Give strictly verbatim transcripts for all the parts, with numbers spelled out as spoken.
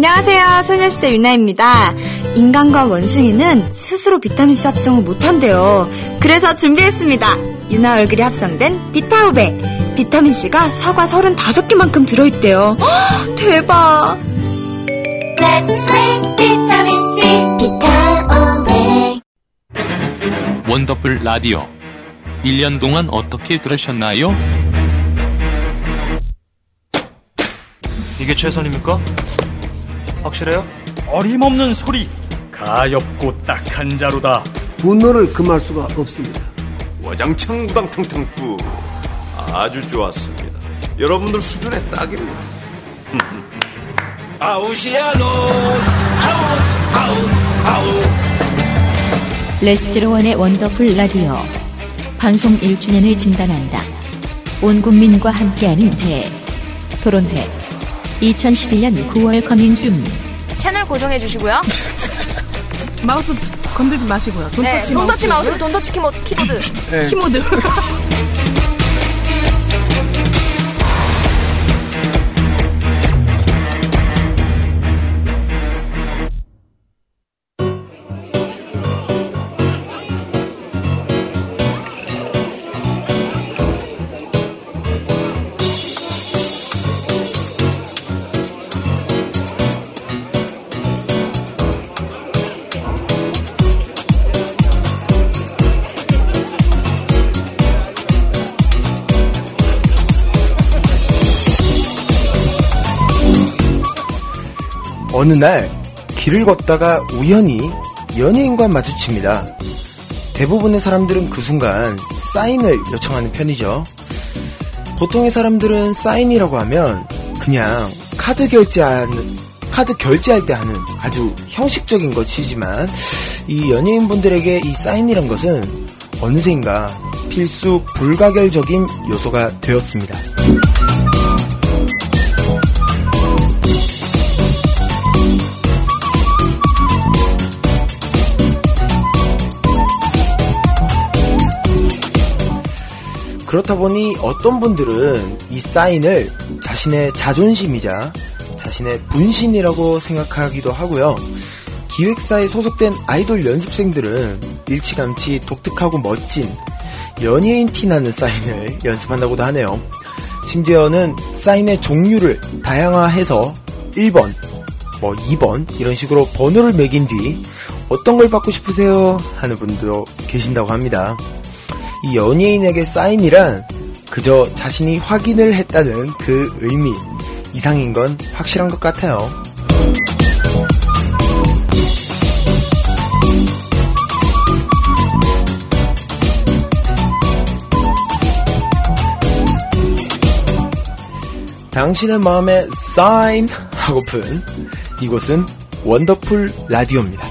안녕하세요. 소녀시대 유나입니다. 인간과 원숭이는 스스로 비타민C 합성을 못한대요. 그래서 준비했습니다. 유나 얼굴이 합성된 비타오백. 비타민C가 사과 서른다섯 개만큼 들어있대요. 허, 대박. Let's make 비타민C 비타오백. 원더풀 라디오. 일 년 동안 어떻게 들으셨나요? 이게 최선입니까? 확실해요? 어림없는 소리. 가엾고 딱한 자루다. 분노를 금할 수가 없습니다. 와장창 우당탕탕뿌. 아주 좋았습니다. 여러분들 수준에 딱입니다. 아웃이야 너. 아웃 아웃 아웃. 레스트로원의 원더풀 라디오. 방송 일 주년을 진단한다. 온 국민과 함께하는 대회. 토론회. 이천십일 년 구월 커밍 줌. 채널 고정해 주시고요. 마우스 건들지 마시고요. 돈 네, 터치 돈 터치 마우스. 마우스, 돈 터치 키보드. 키보드. 네. 키보드. 어느 날 길을 걷다가 우연히 연예인과 마주칩니다. 대부분의 사람들은 그 순간 사인을 요청하는 편이죠. 보통의 사람들은 사인이라고 하면 그냥 카드 결제하는, 카드 결제할 때 하는 아주 형식적인 것이지만 이 연예인분들에게 이 사인이란 것은 어느새인가 필수 불가결적인 요소가 되었습니다. 그렇다 보니 어떤 분들은 이 사인을 자신의 자존심이자 자신의 분신이라고 생각하기도 하고요. 기획사에 소속된 아이돌 연습생들은 일찌감치 독특하고 멋진 연예인 티나는 사인을 연습한다고도 하네요. 심지어는 사인의 종류를 다양화해서 일 번, 뭐 이 번 이런 식으로 번호를 매긴 뒤 어떤 걸 받고 싶으세요? 하는 분도 계신다고 합니다. 이 연예인에게 사인이란 그저 자신이 확인을 했다는 그 의미 이상인 건 확실한 것 같아요. 당신의 마음에 사인 하고픈 이곳은 원더풀 라디오입니다.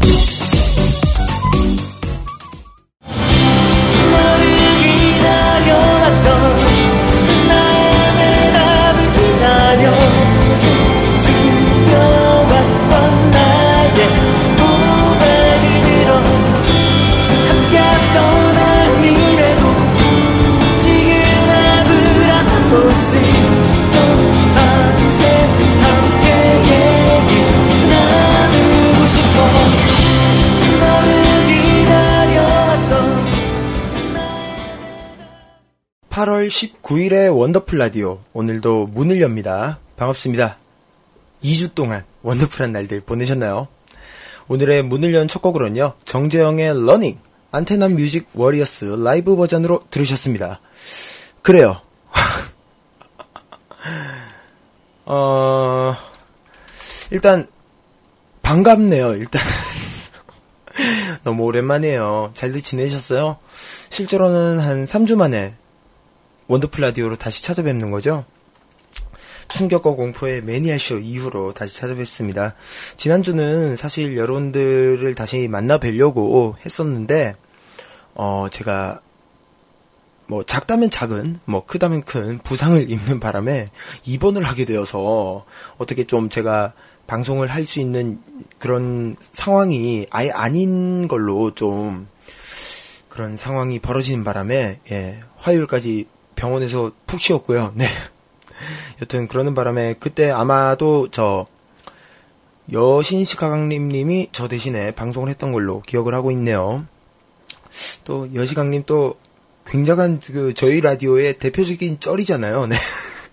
팔월 십구일의 원더풀 라디오, 오늘도 문을 엽니다. 반갑습니다. 이 주 동안 원더풀한 날들 보내셨나요? 오늘의 문을 연 첫 곡으로는요, 정재영의 러닝, 안테나 뮤직 워리어스 라이브 버전으로 들으셨습니다. 그래요. 어, 일단 반갑네요. 일단 너무 오랜만이에요. 잘들 지내셨어요? 실제로는 한 삼 주 만에 원더풀 라디오로 다시 찾아뵙는 거죠. 충격과 공포의 매니아쇼 이후로 다시 찾아뵙습니다. 지난주는 사실 여러분들을 다시 만나 뵈려고 했었는데 어 제가 뭐 작다면 작은, 뭐 크다면 큰 부상을 입는 바람에 입원을 하게 되어서 어떻게 좀 제가 방송을 할 수 있는 그런 상황이 아예 아닌 걸로 좀 그런 상황이 벌어지는 바람에 예, 화요일까지 병원에서 푹 쉬었고요. 네. 여튼 그러는 바람에 그때 아마도 저 여신시강림님이 저 대신에 방송을 했던 걸로 기억을 하고 있네요. 또 여시강님 또 굉장한 그 저희 라디오의 대표적인 쩔이잖아요. 네.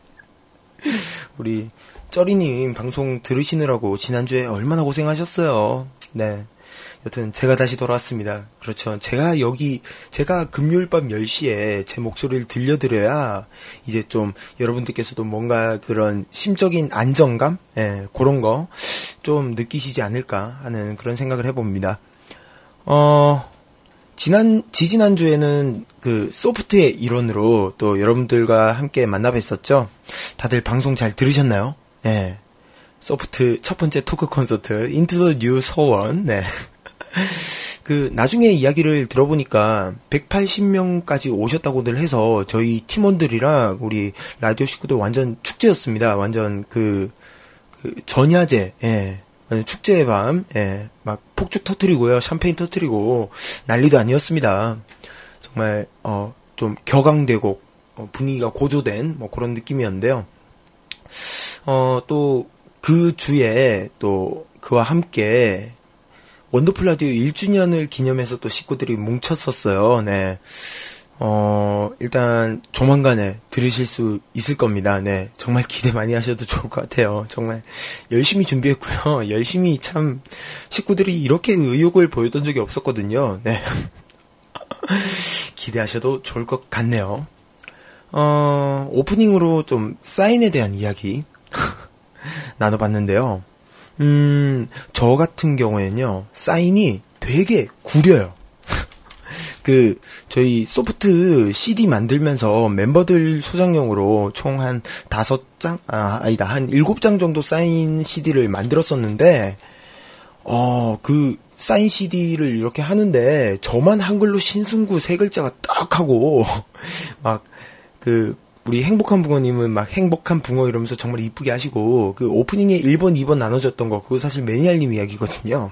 우리 쩔이님 방송 들으시느라고 지난주에 얼마나 고생하셨어요. 네. 여튼 제가 다시 돌아왔습니다. 그렇죠. 제가 여기 제가 금요일 밤 열 시에 제 목소리를 들려드려야 이제 좀 여러분들께서도 뭔가 그런 심적인 안정감, 예, 그런 거 좀 느끼시지 않을까 하는 그런 생각을 해봅니다. 어, 지난 지지난 주에는 그 소프트의 일원으로 또 여러분들과 함께 만나 뵀었죠. 다들 방송 잘 들으셨나요? 예. 소프트 첫 번째 토크 콘서트 인투 더 뉴 서원. 네. 그 나중에 이야기를 들어보니까 백팔십 명까지 오셨다고들 해서 저희 팀원들이랑 우리 라디오 식구들 완전 축제였습니다. 완전 그, 그 전야제, 예, 축제의 밤, 예, 막 폭죽 터트리고요, 샴페인 터트리고 난리도 아니었습니다. 정말 어 좀 격앙되고 어, 분위기가 고조된 뭐 그런 느낌이었는데요. 어 또 그 주에 또 그와 함께 원더풀 라디오 일 주년을 기념해서 또 식구들이 뭉쳤었어요. 네. 어, 일단 조만간에 들으실 수 있을 겁니다. 네. 정말 기대 많이 하셔도 좋을 것 같아요. 정말 열심히 준비했고요. 열심히 참 식구들이 이렇게 의욕을 보였던 적이 없었거든요. 네. 기대하셔도 좋을 것 같네요. 어, 오프닝으로 좀 사인에 대한 이야기 나눠봤는데요. 음, 저 같은 경우에는요, 사인이 되게 구려요. 그, 저희 소프트 씨디 만들면서 멤버들 소장용으로 총 한 다섯 장? 아, 아니다. 한 일곱 장 정도 사인 씨디를 만들었었는데, 어, 그, 사인 씨디를 이렇게 하는데, 저만 한글로 신승구 세 글자가 딱 하고, 막, 그, 우리 행복한 붕어님은 막 행복한 붕어 이러면서 정말 이쁘게 하시고, 그 오프닝에 일 번, 이 번 나눠줬던 거, 그거 사실 매니아님 이야기거든요.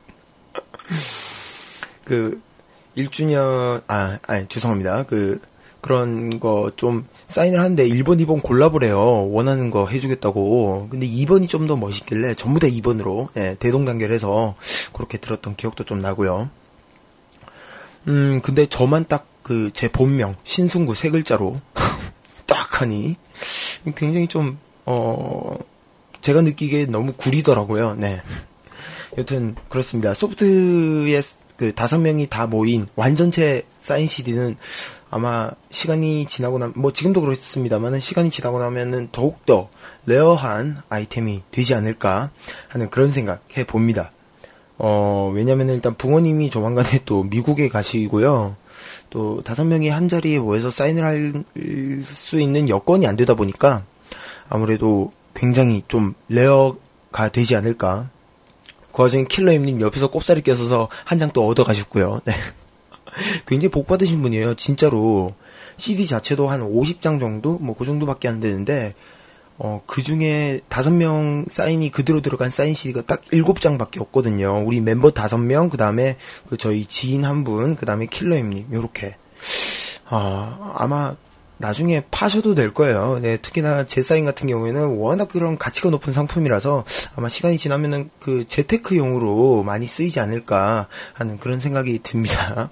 그, 일 주년, 아, 아니, 죄송합니다. 그, 그런 거 좀 사인을 하는데 일 번, 이 번 골라보래요. 원하는 거 해주겠다고. 근데 이 번이 좀 더 멋있길래 전부 다 이 번으로, 예, 대동단결해서 그렇게 들었던 기억도 좀 나고요. 음, 근데 저만 딱 그, 제 본명, 신승구 세 글자로, 딱 하니, 굉장히 좀, 어, 제가 느끼기에 너무 구리더라고요. 네. 여튼, 그렇습니다. 소프트의 그 다섯 명이 다 모인 완전체 사인 씨디는 아마 시간이 지나고 나면, 뭐 지금도 그렇습니다만은 시간이 지나고 나면은 더욱더 레어한 아이템이 되지 않을까 하는 그런 생각 해 봅니다. 어, 왜냐면은 일단 붕어님이 조만간에 또 미국에 가시고요. 또 다섯 명이 한 자리에 모여서 사인을 할 수 있는 여건이 안 되다 보니까 아무래도 굉장히 좀 레어가 되지 않을까. 그 와중에 킬러임님 옆에서 꼽사리 껴서서 한 장 또 얻어가셨고요. 네. 굉장히 복 받으신 분이에요. 진짜로. 씨디 자체도 한 오십 장 정도? 뭐 그 정도밖에 안 되는데, 어, 그 중에 다섯 명 사인이 그대로 들어간 사인 씨디가 딱 일곱 장밖에 없거든요. 우리 멤버 다섯 명, 그 다음에 그 저희 지인 한 분, 그 다음에 킬러임님, 요렇게. 아, 아마 나중에 파셔도 될 거예요. 네, 특히나 제 사인 같은 경우에는 워낙 그런 가치가 높은 상품이라서 아마 시간이 지나면은 그 재테크용으로 많이 쓰이지 않을까 하는 그런 생각이 듭니다.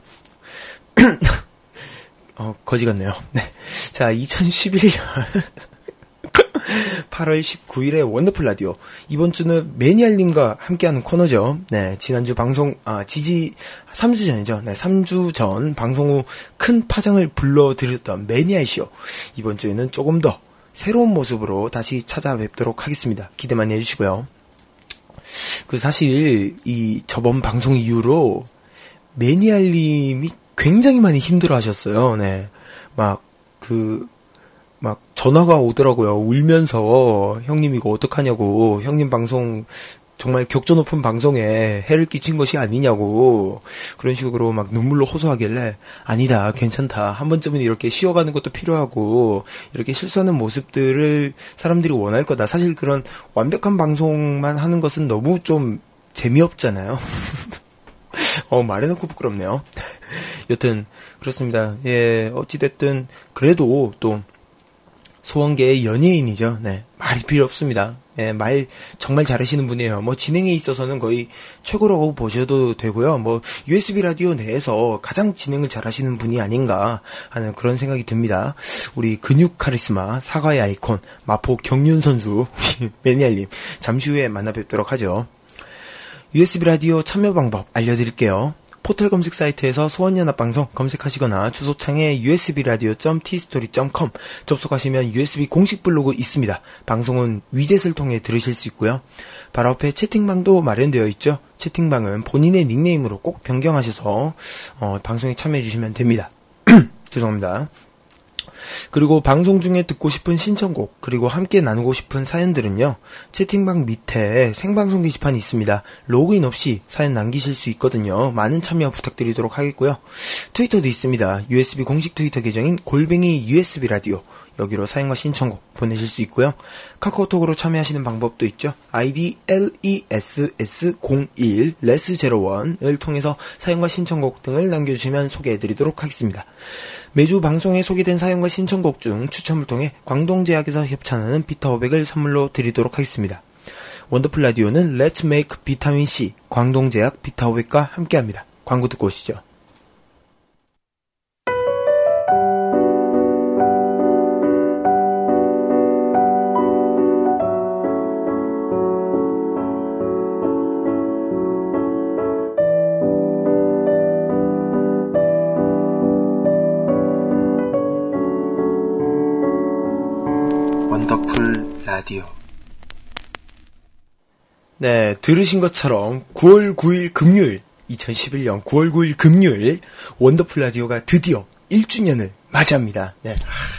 어, 거지 같네요. 네. 자, 이천십일 년 팔월 십구일에 원더풀 라디오. 이번 주는 매니아님과 함께하는 코너죠. 네, 지난주 방송, 아, 지지, 삼 주 전이죠. 네, 삼 주 전 방송 후 큰 파장을 불러드렸던 매니아이쇼. 이번 주에는 조금 더 새로운 모습으로 다시 찾아뵙도록 하겠습니다. 기대 많이 해주시고요. 그, 사실, 이 저번 방송 이후로 매니아님이 굉장히 많이 힘들어 하셨어요. 네. 막, 그, 막 전화가 오더라고요. 울면서 형님 이거 어떡하냐고, 형님 방송 정말 격조 높은 방송에 해를 끼친 것이 아니냐고 그런 식으로 막 눈물로 호소하길래 아니다, 괜찮다, 한 번쯤은 이렇게 쉬어가는 것도 필요하고 이렇게 실수하는 모습들을 사람들이 원할 거다. 사실 그런 완벽한 방송만 하는 것은 너무 좀 재미없잖아요. 어, 말해놓고 부끄럽네요. 여튼 그렇습니다. 예, 어찌됐든 그래도 또 소원계의 연예인이죠. 네, 말이 필요 없습니다. 예, 말 정말 잘하시는 분이에요. 뭐 진행에 있어서는 거의 최고라고 보셔도 되고요. 뭐 유에스비 라디오 내에서 가장 진행을 잘하시는 분이 아닌가 하는 그런 생각이 듭니다. 우리 근육 카리스마, 사과의 아이콘, 마포 경륜 선수, 우리 매니아님 잠시 후에 만나 뵙도록 하죠. 유에스비 라디오 참여 방법 알려드릴게요. 포털 검색 사이트에서 소원연합방송 검색하시거나 주소창에 유에스비 라디오 닷 티스토리 닷 컴 접속하시면 유에스비 공식 블로그 있습니다. 방송은 위젯을 통해 들으실 수 있고요. 바로 앞에 채팅방도 마련되어 있죠. 채팅방은 본인의 닉네임으로 꼭 변경하셔서 어, 방송에 참여해 주시면 됩니다. 죄송합니다. 그리고 방송 중에 듣고 싶은 신청곡 그리고 함께 나누고 싶은 사연들은요. 채팅방 밑에 생방송 게시판이 있습니다. 로그인 없이 사연 남기실 수 있거든요. 많은 참여 부탁드리도록 하겠고요. 트위터도 있습니다. 유에스비 공식 트위터 계정인 골뱅이 유에스비 라디오 여기로 사연과 신청곡 보내실 수 있고요. 카카오톡으로 참여하시는 방법도 있죠. 아이디 레스에스 공일 레스제로원을 통해서 사연과 신청곡 등을 남겨주시면 소개해드리도록 하겠습니다. 매주 방송에 소개된 사연과 신청곡 중 추첨을 통해 광동제약에서 협찬하는 비타오백을 선물로 드리도록 하겠습니다. 원더풀 라디오는 Let's Make 비타민 C 광동제약 비타오백과 함께합니다. 광고 듣고 오시죠. 원더풀 라디오. 네, 들으신 것처럼 구월 구일 금요일, 이천십일년 구월 구일 금요일 원더풀 라디오가 드디어 일 주년을 맞이합니다. 네,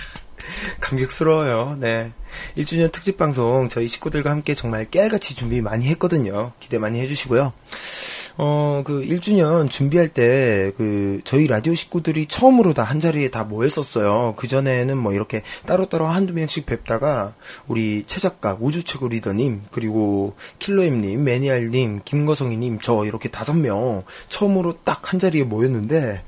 감격스러워요. 네, 일 주년 특집 방송 저희 식구들과 함께 정말 깨알같이 준비 많이 했거든요. 기대 많이 해주시고요. 어, 그 일 주년 준비할 때 그 저희 라디오 식구들이 처음으로 다 한 자리에 다 모였었어요. 그 전에는 뭐 이렇게 따로따로 한두 명씩 뵙다가 우리 최 작가, 우주최고 리더님, 그리고 킬러엠님, 매니알님, 김거성이님, 저 이렇게 다섯 명 처음으로 딱 한 자리에 모였는데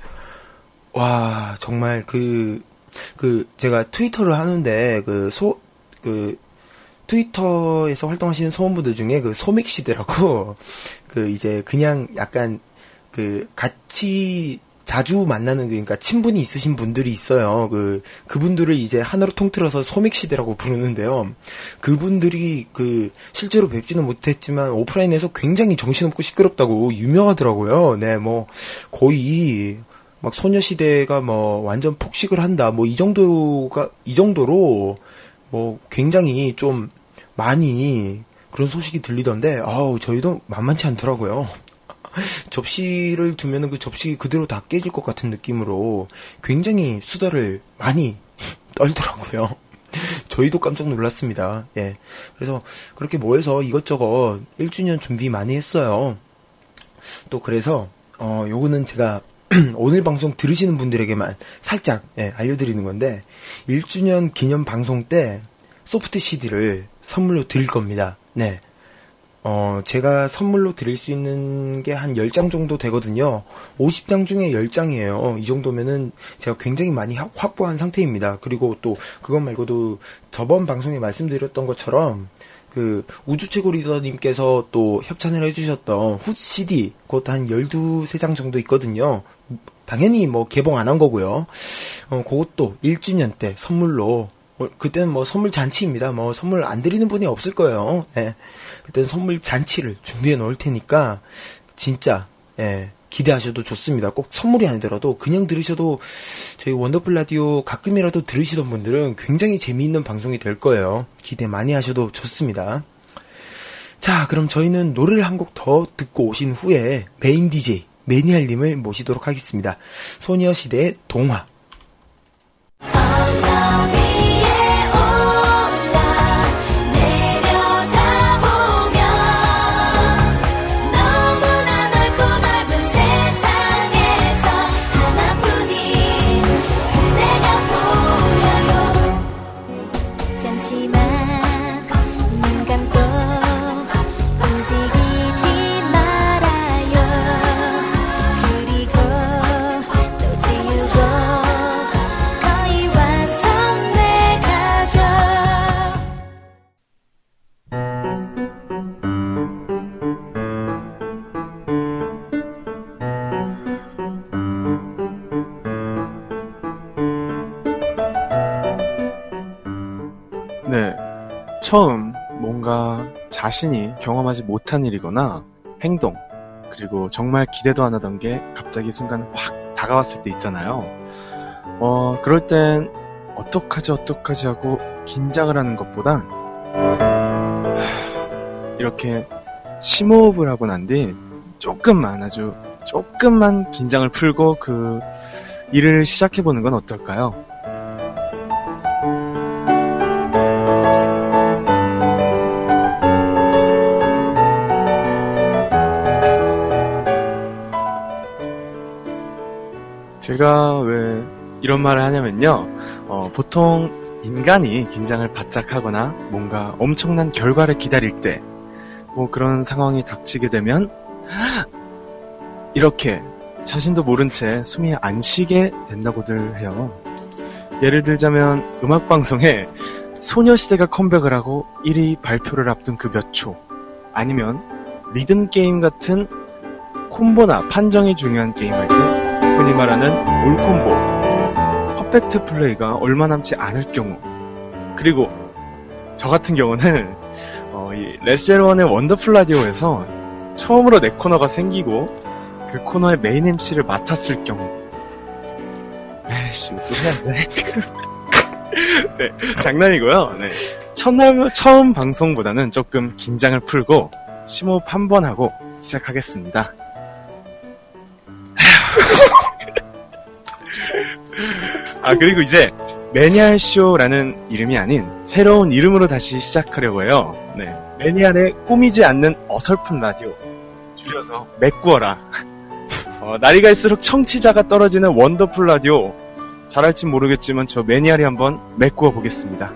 와 정말 그 그 제가 트위터를 하는데 그 소 그 트위터에서 활동하시는 소원분들 중에 그 소맥시대라고 그 이제 그냥 약간 그 같이 자주 만나는 그러니까 친분이 있으신 분들이 있어요. 그 그분들을 이제 하나로 통틀어서 소맥시대라고 부르는데요. 그분들이 그 실제로 뵙지는 못했지만 오프라인에서 굉장히 정신없고 시끄럽다고 유명하더라고요. 네, 뭐 거의 막 소녀시대가 뭐 완전 폭식을 한다. 뭐 이 정도가 이 정도로 뭐 굉장히 좀 많이 그런 소식이 들리던데 아우 저희도 만만치 않더라고요. 접시를 두면은 그 접시 그대로 다 깨질 것 같은 느낌으로 굉장히 수다를 많이 떨더라고요. 저희도 깜짝 놀랐습니다. 예. 그래서 그렇게 모여서 이것저것 일 주년 준비 많이 했어요. 또 그래서 어 요거는 제가 오늘 방송 들으시는 분들에게만 살짝 예, 알려드리는 건데 일 주년 기념 방송 때 소프트 씨디를 선물로 드릴 겁니다. 네. 어, 제가 선물로 드릴 수 있는 게 한 열 장 정도 되거든요. 오십 장 중에 열 장이에요. 이 정도면은 제가 굉장히 많이 확보한 상태입니다. 그리고 또 그것 말고도 저번 방송에 말씀드렸던 것처럼 그 우주최고 리더님께서 또 협찬을 해주셨던 훗 씨디 그것도 한 열두 장 정도 있거든요. 당연히 뭐 개봉 안 한 거고요. 어, 그것도 일 주년 때 선물로 어, 그때는 뭐 선물 잔치입니다. 뭐 선물 안 드리는 분이 없을 거예요. 예. 그때는 선물 잔치를 준비해 놓을 테니까 진짜 예, 기대하셔도 좋습니다. 꼭 선물이 아니더라도 그냥 들으셔도 저희 원더풀 라디오 가끔이라도 들으시던 분들은 굉장히 재미있는 방송이 될 거예요. 기대 많이 하셔도 좋습니다. 자, 그럼 저희는 노래를 한 곡 더 듣고 오신 후에 메인 디제이 매니알님을 모시도록 하겠습니다. 소녀시대의 동화. 그리고 또 지우고 처음 뭔가 자신이 경험하지 못한 일이거나 행동, 그리고 정말 기대도 안 하던 게 갑자기 순간 확 다가왔을 때 있잖아요. 어, 그럴 땐 어떡하지 어떡하지 하고 긴장을 하는 것보단 이렇게 심호흡을 하고 난 뒤 조금만, 아주 조금만 긴장을 풀고 그 일을 시작해보는 건 어떨까요? 제가 왜 이런 말을 하냐면요. 어, 보통 인간이 긴장을 바짝 하거나 뭔가 엄청난 결과를 기다릴 때 뭐 그런 상황이 닥치게 되면 이렇게 자신도 모른 채 숨이 안 쉬게 된다고들 해요. 예를 들자면 음악방송에 소녀시대가 컴백을 하고 일 위 발표를 앞둔 그 몇 초, 아니면 리듬게임 같은 콤보나 판정이 중요한 게임할 때 흔히 말하는 올콤보, 퍼펙트 플레이가 얼마 남지 않을 경우, 그리고 저 같은 경우는 어, 이 레스제로원의 원더풀 라디오에서 처음으로 내 코너가 생기고 그 코너의 메인 엠시를 맡았을 경우, 에이씨, 또 해야 돼. 네, 장난이고요. 네, 첫날 처음 방송보다는 조금 긴장을 풀고 심호흡 한 번 하고 시작하겠습니다. 아, 그리고 이제 매니아쇼라는 이름이 아닌 새로운 이름으로 다시 시작하려고 해요. 네, 매니아의 꾸미지 않는 어설픈 라디오, 줄여서 메꾸어라. 어, 날이 갈수록 청취자가 떨어지는 원더풀 라디오, 잘할진 모르겠지만 저 매니아리 한번 메꾸어 보겠습니다.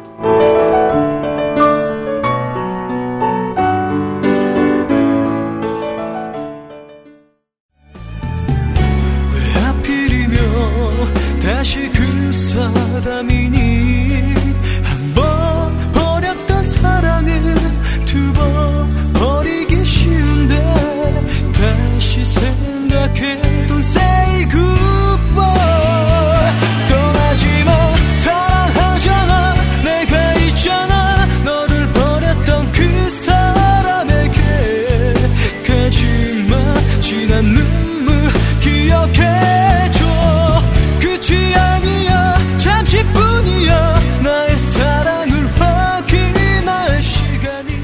왜 하필이면 다시 그 사람이니, 한번 버렸던 사랑을 두 번 버리기 쉬운데, 다시 생각해 Don't say goodbye. 떠나지 마, 사랑하잖아, 내가 있잖아. 너를 버렸던 그 사람에게 가지마, 지난 눈물 기억해줘. 끝이 아니야, 잠시뿐이야, 나의 사랑을 확인할 시간이.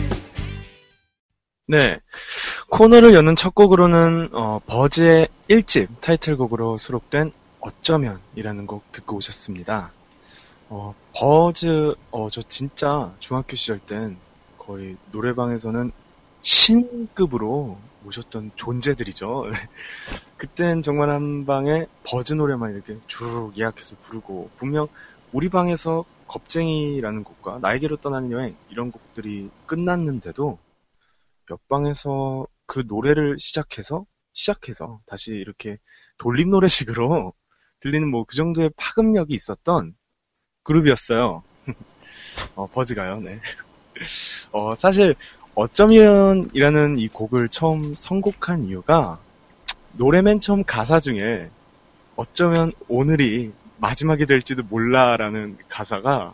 네, 코너를 여는 첫 곡으로는 어, 버즈의 일 집 타이틀곡으로 수록된 어쩌면이라는 곡 듣고 오셨습니다. 어, 버즈, 어, 저 진짜 중학교 시절 땐 거의 노래방에서는 신급으로 모셨던 존재들이죠. 그땐 정말 한 방에 버즈 노래만 이렇게 쭉 예약해서 부르고, 분명 우리 방에서 겁쟁이라는 곡과 나에게로 떠나는 여행 이런 곡들이 끝났는데도 옆방에서 그 노래를 시작해서 시작해서 다시 이렇게 돌림 노래식으로 들리는 뭐 그 정도의 파급력이 있었던 그룹이었어요. 어, 버즈가요. 네. 어, 사실 어쩌면이라는 이 곡을 처음 선곡한 이유가, 노래 맨 처음 가사 중에 어쩌면 오늘이 마지막이 될지도 몰라라는 가사가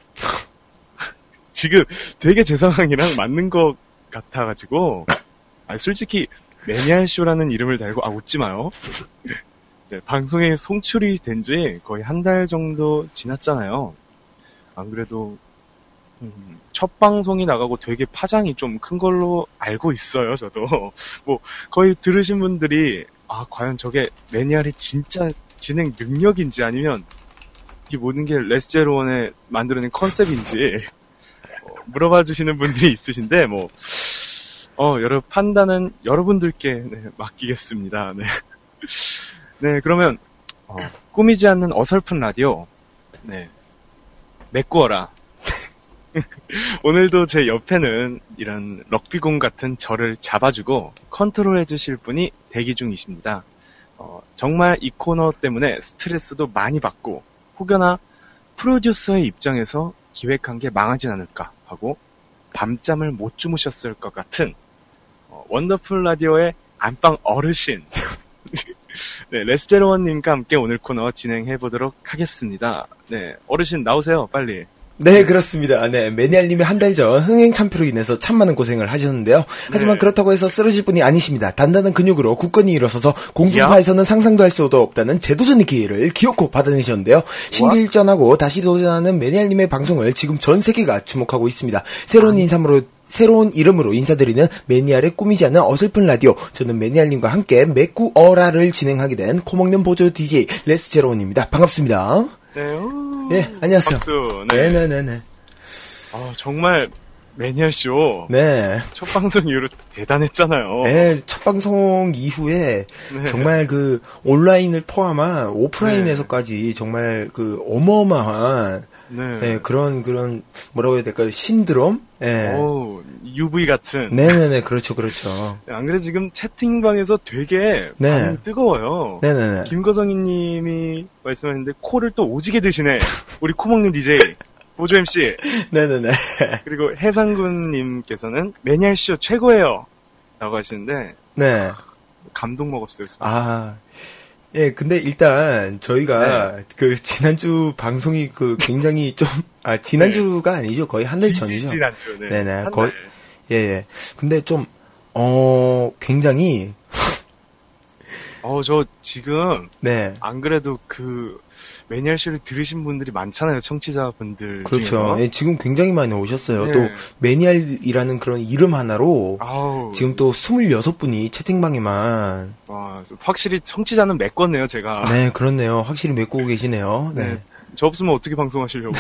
지금 되게 제 상황이랑 맞는 것 같아가지고, 아, 솔직히 매니아쇼라는 이름을 달고, 아, 웃지 마요. 네, 방송에 송출이 된 지 거의 한 달 정도 지났잖아요. 안 그래도 음, 첫 방송이 나가고 되게 파장이 좀 큰 걸로 알고 있어요, 저도. 뭐 거의 들으신 분들이 아, 과연 저게 매니아의 진짜 진행 능력인지, 아니면 이 모든 게 레스제로원에 만들어낸 컨셉인지 어, 물어봐 주시는 분들이 있으신데, 뭐 어, 여러 판단은 여러분들께 네, 맡기겠습니다. 네. 네, 그러면 어, 꾸미지 않는 어설픈 라디오, 네, 메꾸어라. 오늘도 제 옆에는 이런 럭비공 같은 저를 잡아주고 컨트롤해 주실 분이 대기 중이십니다. 어, 정말 이 코너 때문에 스트레스도 많이 받고, 혹여나 프로듀서의 입장에서 기획한 게 망하진 않을까 하고 밤잠을 못 주무셨을 것 같은 어, 원더풀 라디오의 안방 어르신 네, 레스제로원님과 함께 오늘 코너 진행해 보도록 하겠습니다. 네, 어르신 나오세요, 빨리. 네, 그렇습니다. 네, 매니아님이 한 달 전 흥행 참패로 인해서 참 많은 고생을 하셨는데요. 하지만 네. 그렇다고 해서 쓰러질 분이 아니십니다. 단단한 근육으로 굳건히 일어서서 공중파에서는 상상도 할 수도 없다는 재도전의 기회를 기어코 받아내셨는데요. 신기일전하고 다시 도전하는 매니아님의 방송을 지금 전 세계가 주목하고 있습니다. 새로운 인삼으로 새로운 이름으로 인사드리는 매니아를 꾸미지 않는 어설픈 라디오. 저는 매니아님과 함께 매꾸어라를 진행하게 된 코먹는 보조 디제이 레스제로원입니다. 반갑습니다. 네, 오, 네, 안녕하세요. 박수. 네. 네네네네. 아, 정말 매니아쇼. 네. 첫 방송 이후로 대단했잖아요. 네, 첫 방송 이후에 네. 정말 그 온라인을 포함한 오프라인에서까지 정말 그 어마어마한 네. 네, 그런 그런 뭐라고 해야 될까요? 신드롬? 네. 오, 유브이 같은. 네네네, 그렇죠, 그렇죠. 안 그래 지금 채팅방에서 되게 네. 반응이 뜨거워요. 네네네. 김거성이님이 말씀하셨는데 코를 또 오지게 드시네. 우리 코 먹는 디제이 보조 엠씨. 네네네. 그리고 해상군님께서는 매니아쇼 최고예요. 라고 하시는데 네. 감동 먹었어요. 아, 예, 근데 일단 저희가 네. 그 지난주 방송이 그 굉장히 좀, 아, 지난주가 아니죠. 거의 한 달 전이죠. 지난주, 네. 네네. 한 거의, 달. 예, 예. 근데 좀, 어, 굉장히, 어, 저 지금 네. 안 그래도 그 매니아쇼를 들으신 분들이 많잖아요. 청취자분들 그렇죠. 중에서. 예, 지금 굉장히 많이 오셨어요. 네. 또, 매니알이라는 그런 이름 하나로, 아우. 지금 또 스물여섯 분이 채팅방에만, 와, 확실히 청취자는 메꿨네요, 제가. 네, 그렇네요. 확실히 메꾸고 계시네요. 네. 네. 저 없으면 어떻게 방송하시려고.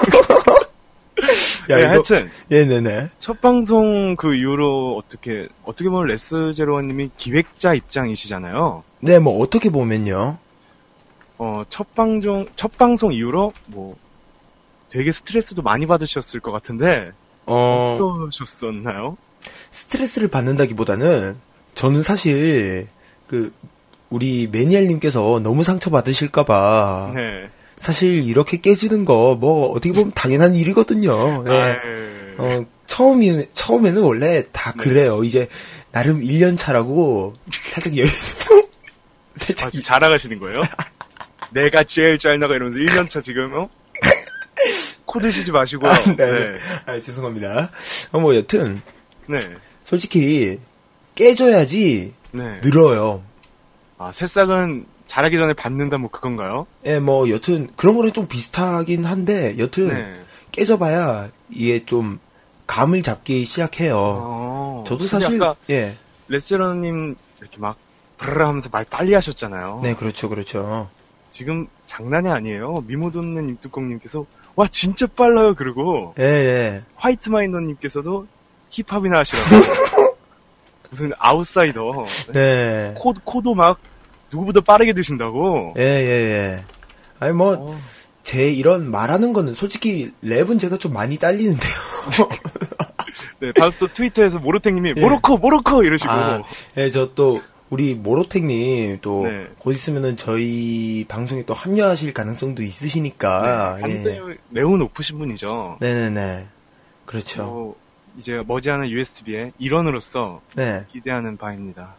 야, 네, 이거- 하여튼. 예, 네네. 첫 방송 그 이후로 어떻게, 어떻게 보면 레스제로원님이 기획자 입장이시잖아요. 네, 뭐, 어떻게 보면요. 어, 첫 방송, 첫 방송 이후로 뭐 되게 스트레스도 많이 받으셨을 것 같은데, 어, 어떠셨었나요? 스트레스를 받는다기보다는 저는 사실 그 우리 매니아님께서 너무 상처 받으실까봐 네. 사실 이렇게 깨지는 거 뭐 어떻게 보면 당연한 일이거든요. 네. 아유. 어, 처음이 처음에는 원래 다 그래요. 이제 나름 일 년 차라고 살짝 여 살짝 아, 지금 자랑하시는 거예요? 내가 제일 잘 나가 이러면서 일 년 차 지금 어? 코 드시지 마시고요. 아, 네. 네. 아, 죄송합니다. 어, 뭐 여튼 네. 솔직히 깨져야지 네. 늘어요. 아, 새싹은 자라기 전에 받는다 뭐 그건가요? 예, 뭐 여튼 그런 거는 좀 비슷하긴 한데 여튼 네. 깨져봐야 이게 좀 감을 잡기 시작해요. 어, 저도 근데 사실 아까 예, 레스제로님 이렇게 막 브르르 하면서 말 빨리 하셨잖아요. 네 그렇죠, 그렇죠. 지금 장난이 아니에요. 미모돋는 임뚜껑님께서 와 진짜 빨라요. 그리고 예, 예. 화이트 마이너님께서도 힙합이나 하시라고 무슨 아웃사이더 네, 코, 코도 막 누구보다 빠르게 드신다고. 예, 예, 예. 아니 뭐 제 이런 말하는 거는 솔직히 랩은 제가 좀 많이 딸리는데요. 네, 바로 또 트위터에서 모로탱님이 예. 모로코 모로코 이러시고. 아, 예, 저 또 우리 모로텍님 또 네. 곧 있으면은 저희 방송에 또 합류하실 가능성도 있으시니까. 네, 예. 가능성이 매우 높으신 분이죠. 네네네. 그렇죠. 어, 이제 머지않은 유에스비의 일원으로서 네. 기대하는 바입니다.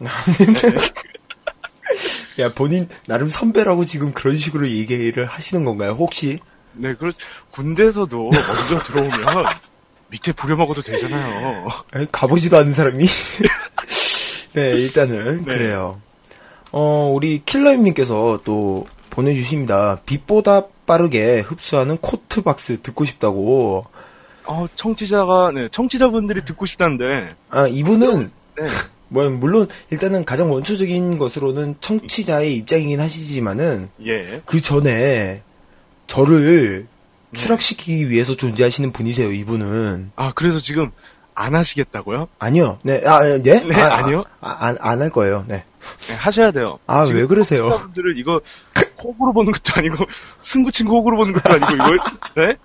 야, 본인 나름 선배라고 지금 그런 식으로 얘기를 하시는 건가요? 혹시? 네, 그렇 군대에서도 먼저 들어오면 밑에 부려먹어도 되잖아요. 아니, 가보지도 않은 사람이? 네, 일단은 네. 그래요. 어, 우리 킬러임님께서 또 보내주십니다. 빛보다 빠르게 흡수하는 코트박스 듣고 싶다고. 어, 청취자가, 네, 청취자분들이 듣고 싶다는데. 아, 이분은, 네. 뭐, 물론, 일단은 가장 원초적인 것으로는 청취자의 입장이긴 하시지만은, 예. 그 전에, 저를 추락시키기 위해서 존재하시는 분이세요, 이분은. 아, 그래서 지금 안 하시겠다고요? 아니요. 네, 아, 네? 네, 아, 아니요. 아, 안, 안 할 거예요, 네. 네, 하셔야 돼요. 아, 지금 왜 그러세요? 청취자분들을 이거 호구로 보는 것도 아니고, 승구친 호구로 보는 것도 아니고, 이걸, 네?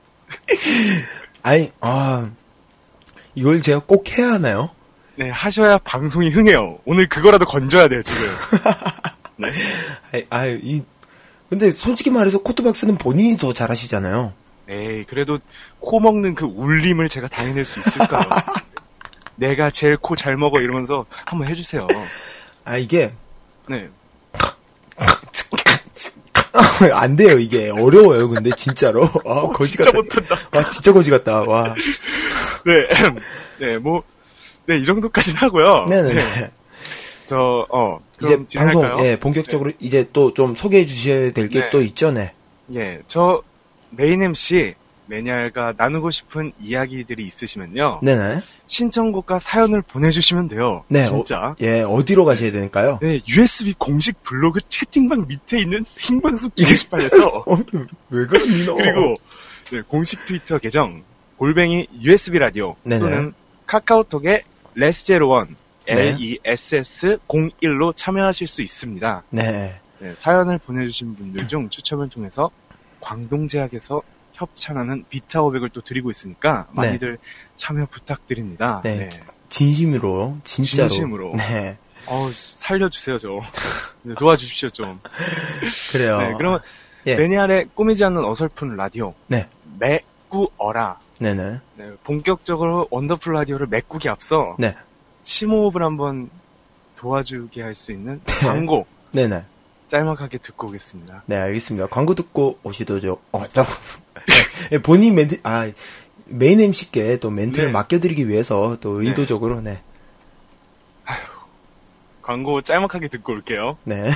아니, 아, 이걸 제가 꼭 해야 하나요? 네, 하셔야 방송이 흥해요. 오늘 그거라도 건져야 돼요, 지금. 네. 아이, 아이, 이, 근데 솔직히 말해서 코트박스는 본인이 더 잘하시잖아요. 에이, 그래도 코 먹는 그 울림을 제가 당해낼 수 있을까요? 내가 제일 코 잘 먹어 이러면서 한번 해주세요. 아, 이게, 네. 안 돼요, 이게. 어려워요, 근데, 진짜로. 아, 어, 거지 진짜 같다. 못한다. 와, 진짜 거지 같다, 와. 네, 네, 뭐, 네, 이 정도까지는 하고요. 네네. 네. 저, 어, 이제 그럼 진행할까요? 방송, 예, 본격적으로 네. 이제 또 좀 소개해 주셔야 될 게 또 네. 있죠, 네. 예, 저, 메인 엠씨, 매니아가 나누고 싶은 이야기들이 있으시면요. 네네. 신청곡과 사연을 보내주시면 돼요. 네, 진짜. 어, 예, 어디로 가셔야 될까요? 네, 유에스비 공식 블로그 채팅방 밑에 있는 생방송 게시판에서. 어, 왜 그러니, 너? 그리고, 네, 공식 트위터 계정, 골뱅이 유에스비 라디오. 네네. 또는 카카오톡에 레스제로원, 네. 엘 이 에스 에스 공일로 참여하실 수 있습니다. 네. 네, 사연을 보내주신 분들 중 추첨을 통해서 광동제약에서 협찬하는 비타 오백을 또 드리고 있으니까 많이들 네. 참여 부탁드립니다. 네. 네. 진심으로, 진짜로. 진심으로. 네. 어 살려주세요, 좀. 네, 도와주십시오, 좀. 그래요. 네, 그러면 예. 매니아의 꾸미지 않는 어설픈 라디오. 네. 메꾸어라. 네네. 네, 본격적으로 원더풀 라디오를 메꾸기 앞서 네. 심호흡을 한번 도와주게 할 수 있는 광고. 네네. 짤막하게 듣고 오겠습니다. 네, 알겠습니다. 광고 듣고 오시도죠. 어, 저, 네, 본인 멘트, 아, 메인 엠씨께 또 멘트를 네. 맡겨드리기 위해서 또 의도적으로, 네. 아휴, 광고 짤막하게 듣고 올게요. 네.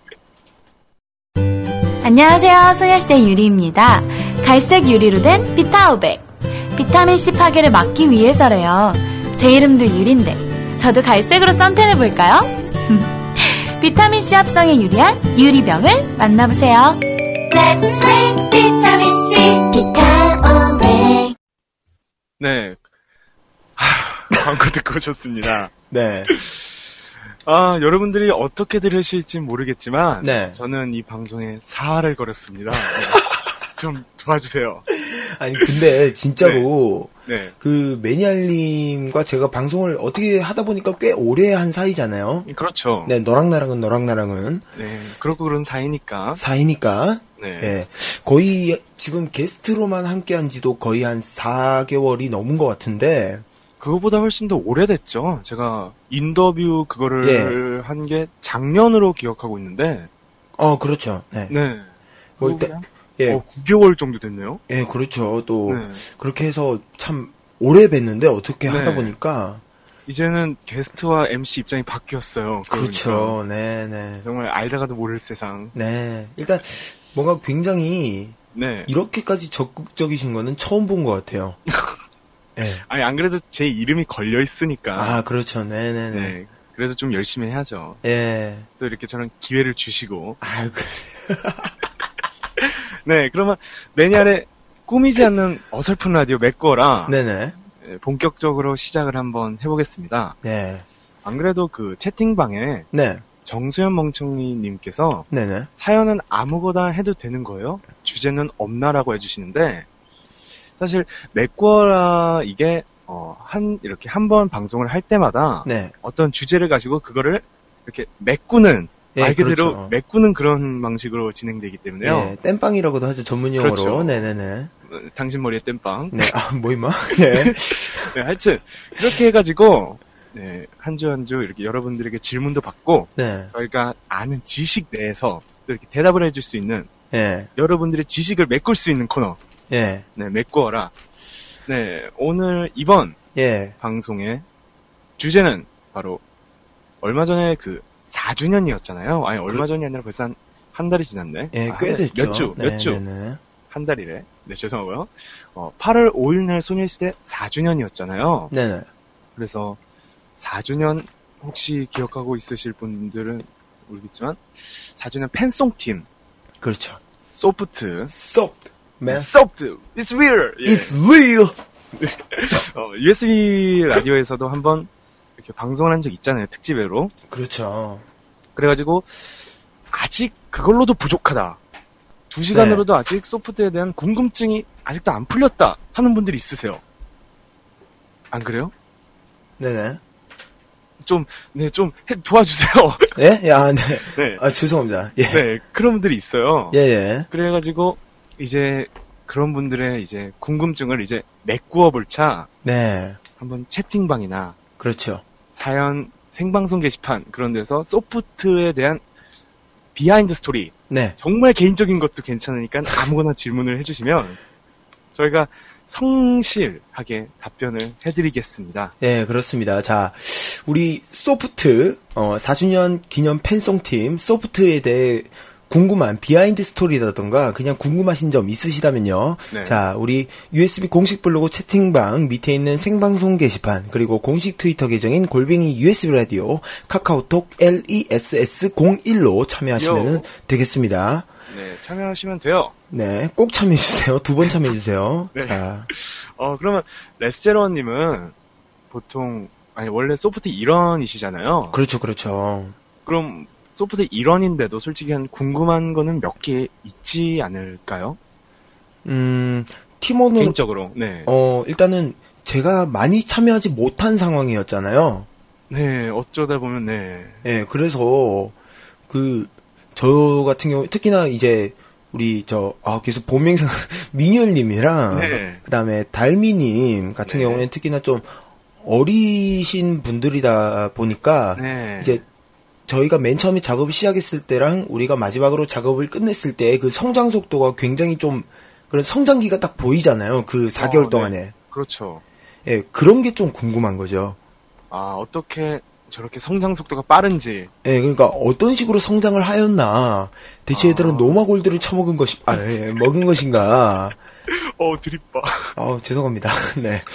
안녕하세요. 소녀시대 유리입니다. 갈색 유리로 된 비타오백. 비타민C 파괴를 막기 위해서래요. 제 이름도 유리인데 저도 갈색으로 선택해볼까요? 비타민C 합성에 유리한 유리병을 만나보세요. Let's drink 비타민C 비타오백. 네. 하, 광고 듣고 오셨습니다. 네. 아, 여러분들이 어떻게 들으실지 모르겠지만 네. 저는 이 방송에 사활을 걸었습니다. 좀 도와주세요. 아니, 근데 진짜로 네. 네. 그 매니아님과 제가 방송을 어떻게 하다 보니까 꽤 오래 한 사이잖아요. 그렇죠. 네, 너랑 나랑은 너랑 나랑은. 네, 그렇고 그런 사이니까. 사이니까. 네. 네. 거의 지금 게스트로만 함께한 지도 거의 한 사 개월이 넘은 것 같은데. 그거보다 훨씬 더 오래됐죠. 제가 인터뷰 그거를 예. 한 게 작년으로 기억하고 있는데. 어, 그렇죠. 네. 네. 뭐 일단 예. 어, 구 개월 정도 됐네요. 예, 그렇죠. 또 네. 그렇게 해서 참 오래 뵀는데 어떻게 하다 네. 보니까 이제는 게스트와 엠씨 입장이 바뀌었어요. 그러니까. 그렇죠. 네, 네. 정말 알다가도 모를 세상. 네. 일단 뭔가 굉장히 네. 이렇게까지 적극적이신 거는 처음 본 것 같아요. 네. 아니, 안 그래도 제 이름이 걸려 있으니까. 아, 그렇죠. 네, 네, 네. 네. 그래서 좀 열심히 해야죠. 예. 또 이렇게 저는 기회를 주시고. 아유, 그래. 네, 그러면 매니아의 꾸미지 않는 어설픈 라디오 메꿔라. 네네. 본격적으로 시작을 한번 해보겠습니다. 네. 안 그래도 그 채팅방에 네. 정수현 멍청이님께서 네네. 사연은 아무거나 해도 되는 거예요? 주제는 없나라고 해주시는데 사실 메꿔라 이게 어, 한 이렇게 한 번 방송을 할 때마다 네. 어떤 주제를 가지고 그거를 이렇게 메꾸는 예, 말 그대로 그렇죠. 메꾸는 그런 방식으로 진행되기 때문에요. 네, 땜빵이라고도 하죠, 전문용어로. 그렇죠. 네네네. 당신 머리에 땜빵. 네, 아, 뭐, 임마? 네. 네, 하여튼, 그렇게 해가지고, 네, 한 주 한 주 이렇게 여러분들에게 질문도 받고, 네. 저희가 아는 지식 내에서 또 이렇게 대답을 해줄 수 있는, 예. 여러분들의 지식을 메꿀 수 있는 코너. 예. 네, 메꿔라. 네, 오늘 이번, 예. 방송의 주제는 바로, 얼마 전에 그, 사 주년이었잖아요. 아니, 얼마 전이 아니라 벌써 한, 한 달이 지났네. 예, 아, 꽤 됐죠. 몇 주, 몇 주. 네네네. 한 달이래. 네, 죄송하고요. 어, 팔월 오일 날 소녀시대 사 주년이었잖아요. 네네. 그래서 사 주년 혹시 기억하고 있으실 분들은 모르겠지만 사 주년 팬송팀. 그렇죠. 소프트. 소프트. Man. 소프트. It's real. 예. It's real. 어, 유에스비 라디오에서도 한번 이렇게 방송을 한 적 있잖아요. 특집으로. 그렇죠. 그래가지고 아직 그걸로도 부족하다. 두 시간으로도 네. 아직 소프트에 대한 궁금증이 아직도 안 풀렸다 하는 분들이 있으세요. 안 그래요? 네네. 좀, 네, 좀 해, 도와주세요. 예? 야, 네. 네. 아, 죄송합니다. 예. 네, 그런 분들이 있어요. 예, 예. 그래가지고 이제 그런 분들의 이제 궁금증을 이제 메꾸어 볼 차. 네. 한번 채팅방이나. 그렇죠. 사연 생방송 게시판 그런 데서 소프트에 대한 비하인드 스토리 네. 정말 개인적인 것도 괜찮으니까 아무거나 질문을 해주시면 저희가 성실하게 답변을 해드리겠습니다. 네, 그렇습니다. 자, 우리 소프트 어, 사 주년 기념 팬송팀 소프트에 대해 궁금한 비하인드 스토리라던가 그냥 궁금하신 점 있으시다면요. 네. 자, 우리 유에스비 공식 블로그 채팅방 밑에 있는 생방송 게시판 그리고 공식 트위터 계정인 골뱅이 유에스비 라디오 카카오톡 레스 공일로 참여하시면 요. 되겠습니다. 네, 참여하시면 돼요. 네, 꼭 참여해주세요. 두 번 참여해주세요. 네. 자, 어, 그러면 레스제로님은 보통 아니 원래 소프트 일원이시잖아요. 그렇죠, 그렇죠. 그럼 소프트 일원인데도 솔직히 한 궁금한 거는 몇 개 있지 않을까요? 음, 팀원으로 개인적으로, 네. 어, 일단은 제가 많이 참여하지 못한 상황이었잖아요. 네, 어쩌다 보면, 네. 네, 그래서, 그, 저 같은 경우, 특히나 이제, 우리, 저, 아, 계속 본명상, 민율님이랑, 네. 그 다음에 달미님 같은 네. 경우에는 특히나 좀 어리신 분들이다 보니까, 네. 이제, 저희가 맨 처음에 작업을 시작했을 때랑 우리가 마지막으로 작업을 끝냈을 때 그 성장 속도가 굉장히 좀 그런 성장기가 딱 보이잖아요. 그 사 개월 어, 동안에. 네. 그렇죠. 예, 그런 게 좀 궁금한 거죠. 아, 어떻게 저렇게 성장 속도가 빠른지. 예, 그러니까 어떤 식으로 성장을 하였나. 대체 아. 얘들은 노마골드를 처먹은 것이, 아, 예, 먹은 것인가. 어, 드립봐. 어, 죄송합니다. 네. 네.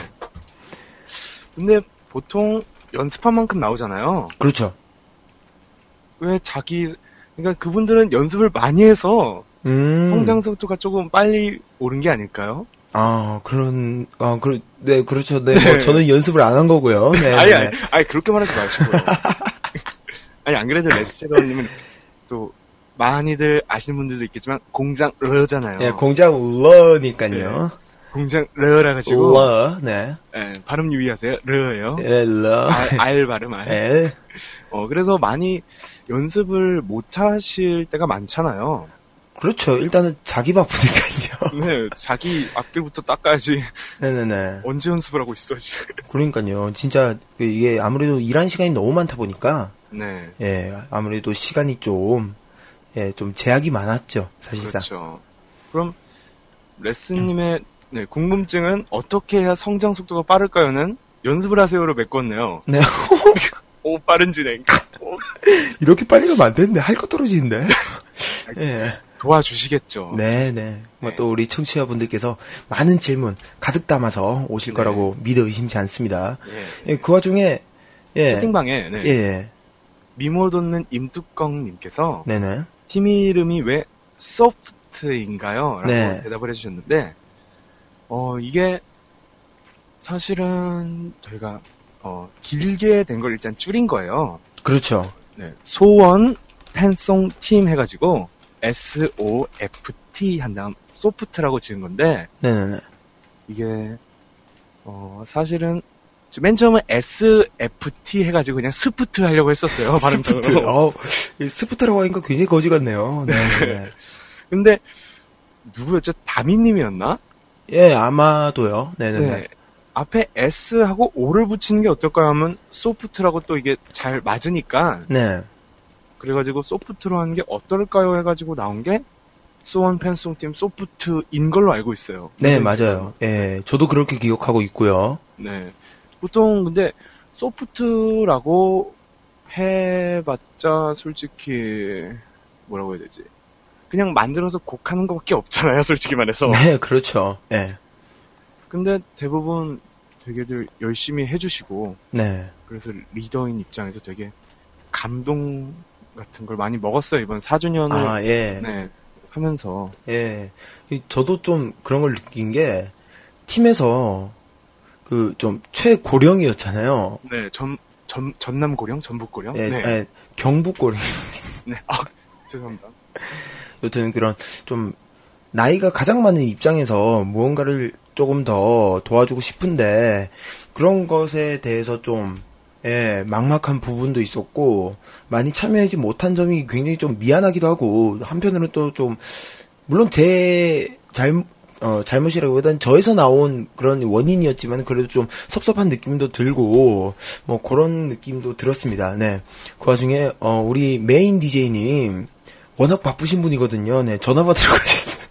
근데 보통 연습한 만큼 나오잖아요. 그렇죠. 왜 자기, 그러니까 그분들은 연습을 많이 해서 음. 성장 속도가 조금 빨리 오른 게 아닐까요? 아, 그런, 아, 그, 네, 그렇죠. 네, 네. 뭐 저는 연습을 안 한 거고요. 네. 아니, 네. 아니, 아니, 그렇게 말하지 마시고요. 아니, 안 그래도 레스제로님은 또 많이들 아시는 분들도 있겠지만 공장 러잖아요. 예, 공장 러니까요. 네. 공장 러라 가지고. 러, 네. 예, 발음 유의하세요. 러예요. 예, 러. 알, 알 발음 알. 예. 어, 그래서 많이 연습을 못 하실 때가 많잖아요. 그렇죠. 일단은 자기 바쁘니까요. 네, 자기 앞길부터 닦아야지. 네네네. 언제 연습을 하고 있어, 지금. 그러니까요. 진짜 그 이게 아무래도 일하는 시간이 너무 많다 보니까 네. 예, 아무래도 시간이 좀 예, 좀 제약이 많았죠, 사실상. 그렇죠. 그럼 레스님의 네, 궁금증은 어떻게 해야 성장 속도가 빠를까요는 연습을 하세요로 메꿨네요. 네. 오, 빠른 진행. 오. 이렇게 빨리 가면 안 되는데 할 거 떨어지는데. 예. 도와주시겠죠. 네, 네. 뭐 또 우리 청취자분들께서 많은 질문 가득 담아서 오실 네. 거라고 믿어 의심치 않습니다. 예. 예, 그 와중에 예. 채팅방에 네. 예. 미모 돋는 임뚜껑님께서 네네. 팀 이름이 왜 소프트인가요? 라고 네. 대답을 해주셨는데 어 이게 사실은 저희가 어 길게 된 걸 일단 줄인 거예요. 그렇죠. 네. 소원 팬송 팀 해가지고 에스 오 에프 티 한 다음 소프트라고 지은 건데 네네네. 이게 어 사실은 맨 처음에 에스 에프 티 해가지고 그냥 스프트 하려고 했었어요. 발음적으로. 스프트. 어, 스프트라고 하니까 굉장히 거지 같네요. 네. 네. 근데 누구였죠? 다미님이었나? 예, 아마도요. 네네네. 네. 앞에 S하고 O를 붙이는 게 어떨까요 하면 소프트라고 또 이게 잘 맞으니까 네. 그래가지고 소프트로 하는 게 어떨까요 해가지고 나온 게 소원 팬송팀 소프트인 걸로 알고 있어요. 네, 맞아요. 예, 저도 그렇게 기억하고 있고요. 네. 보통 근데 소프트라고 해봤자 솔직히 뭐라고 해야 되지? 그냥 만들어서 곡하는 것밖에 없잖아요, 솔직히 말해서. 네, 그렇죠. 예. 근데 대부분 되게들 열심히 해주시고, 네. 그래서 리더인 입장에서 되게 감동 같은 걸 많이 먹었어요, 이번 사 주년을. 아, 예. 네, 하면서. 예. 이- 저도 좀 그런 걸 느낀 게, 팀에서, 그, 좀, 최고령이었잖아요. 네, 전, 전, 전남 고령? 전북 고령? 예, 네. 예, 경북 고령. 네, 아, 죄송합니다. 여튼 그런, 좀, 나이가 가장 많은 입장에서 무언가를 조금 더 도와주고 싶은데, 그런 것에 대해서 좀, 예, 막막한 부분도 있었고, 많이 참여하지 못한 점이 굉장히 좀 미안하기도 하고, 한편으로는 또 좀, 물론 제 잘, 어, 잘못이라기보다는 저에서 나온 그런 원인이었지만, 그래도 좀 섭섭한 느낌도 들고, 뭐, 그런 느낌도 들었습니다. 네. 그 와중에, 어, 우리 메인 디제이님, 워낙 바쁘신 분이거든요. 네, 전화 받으러 가셨습니다.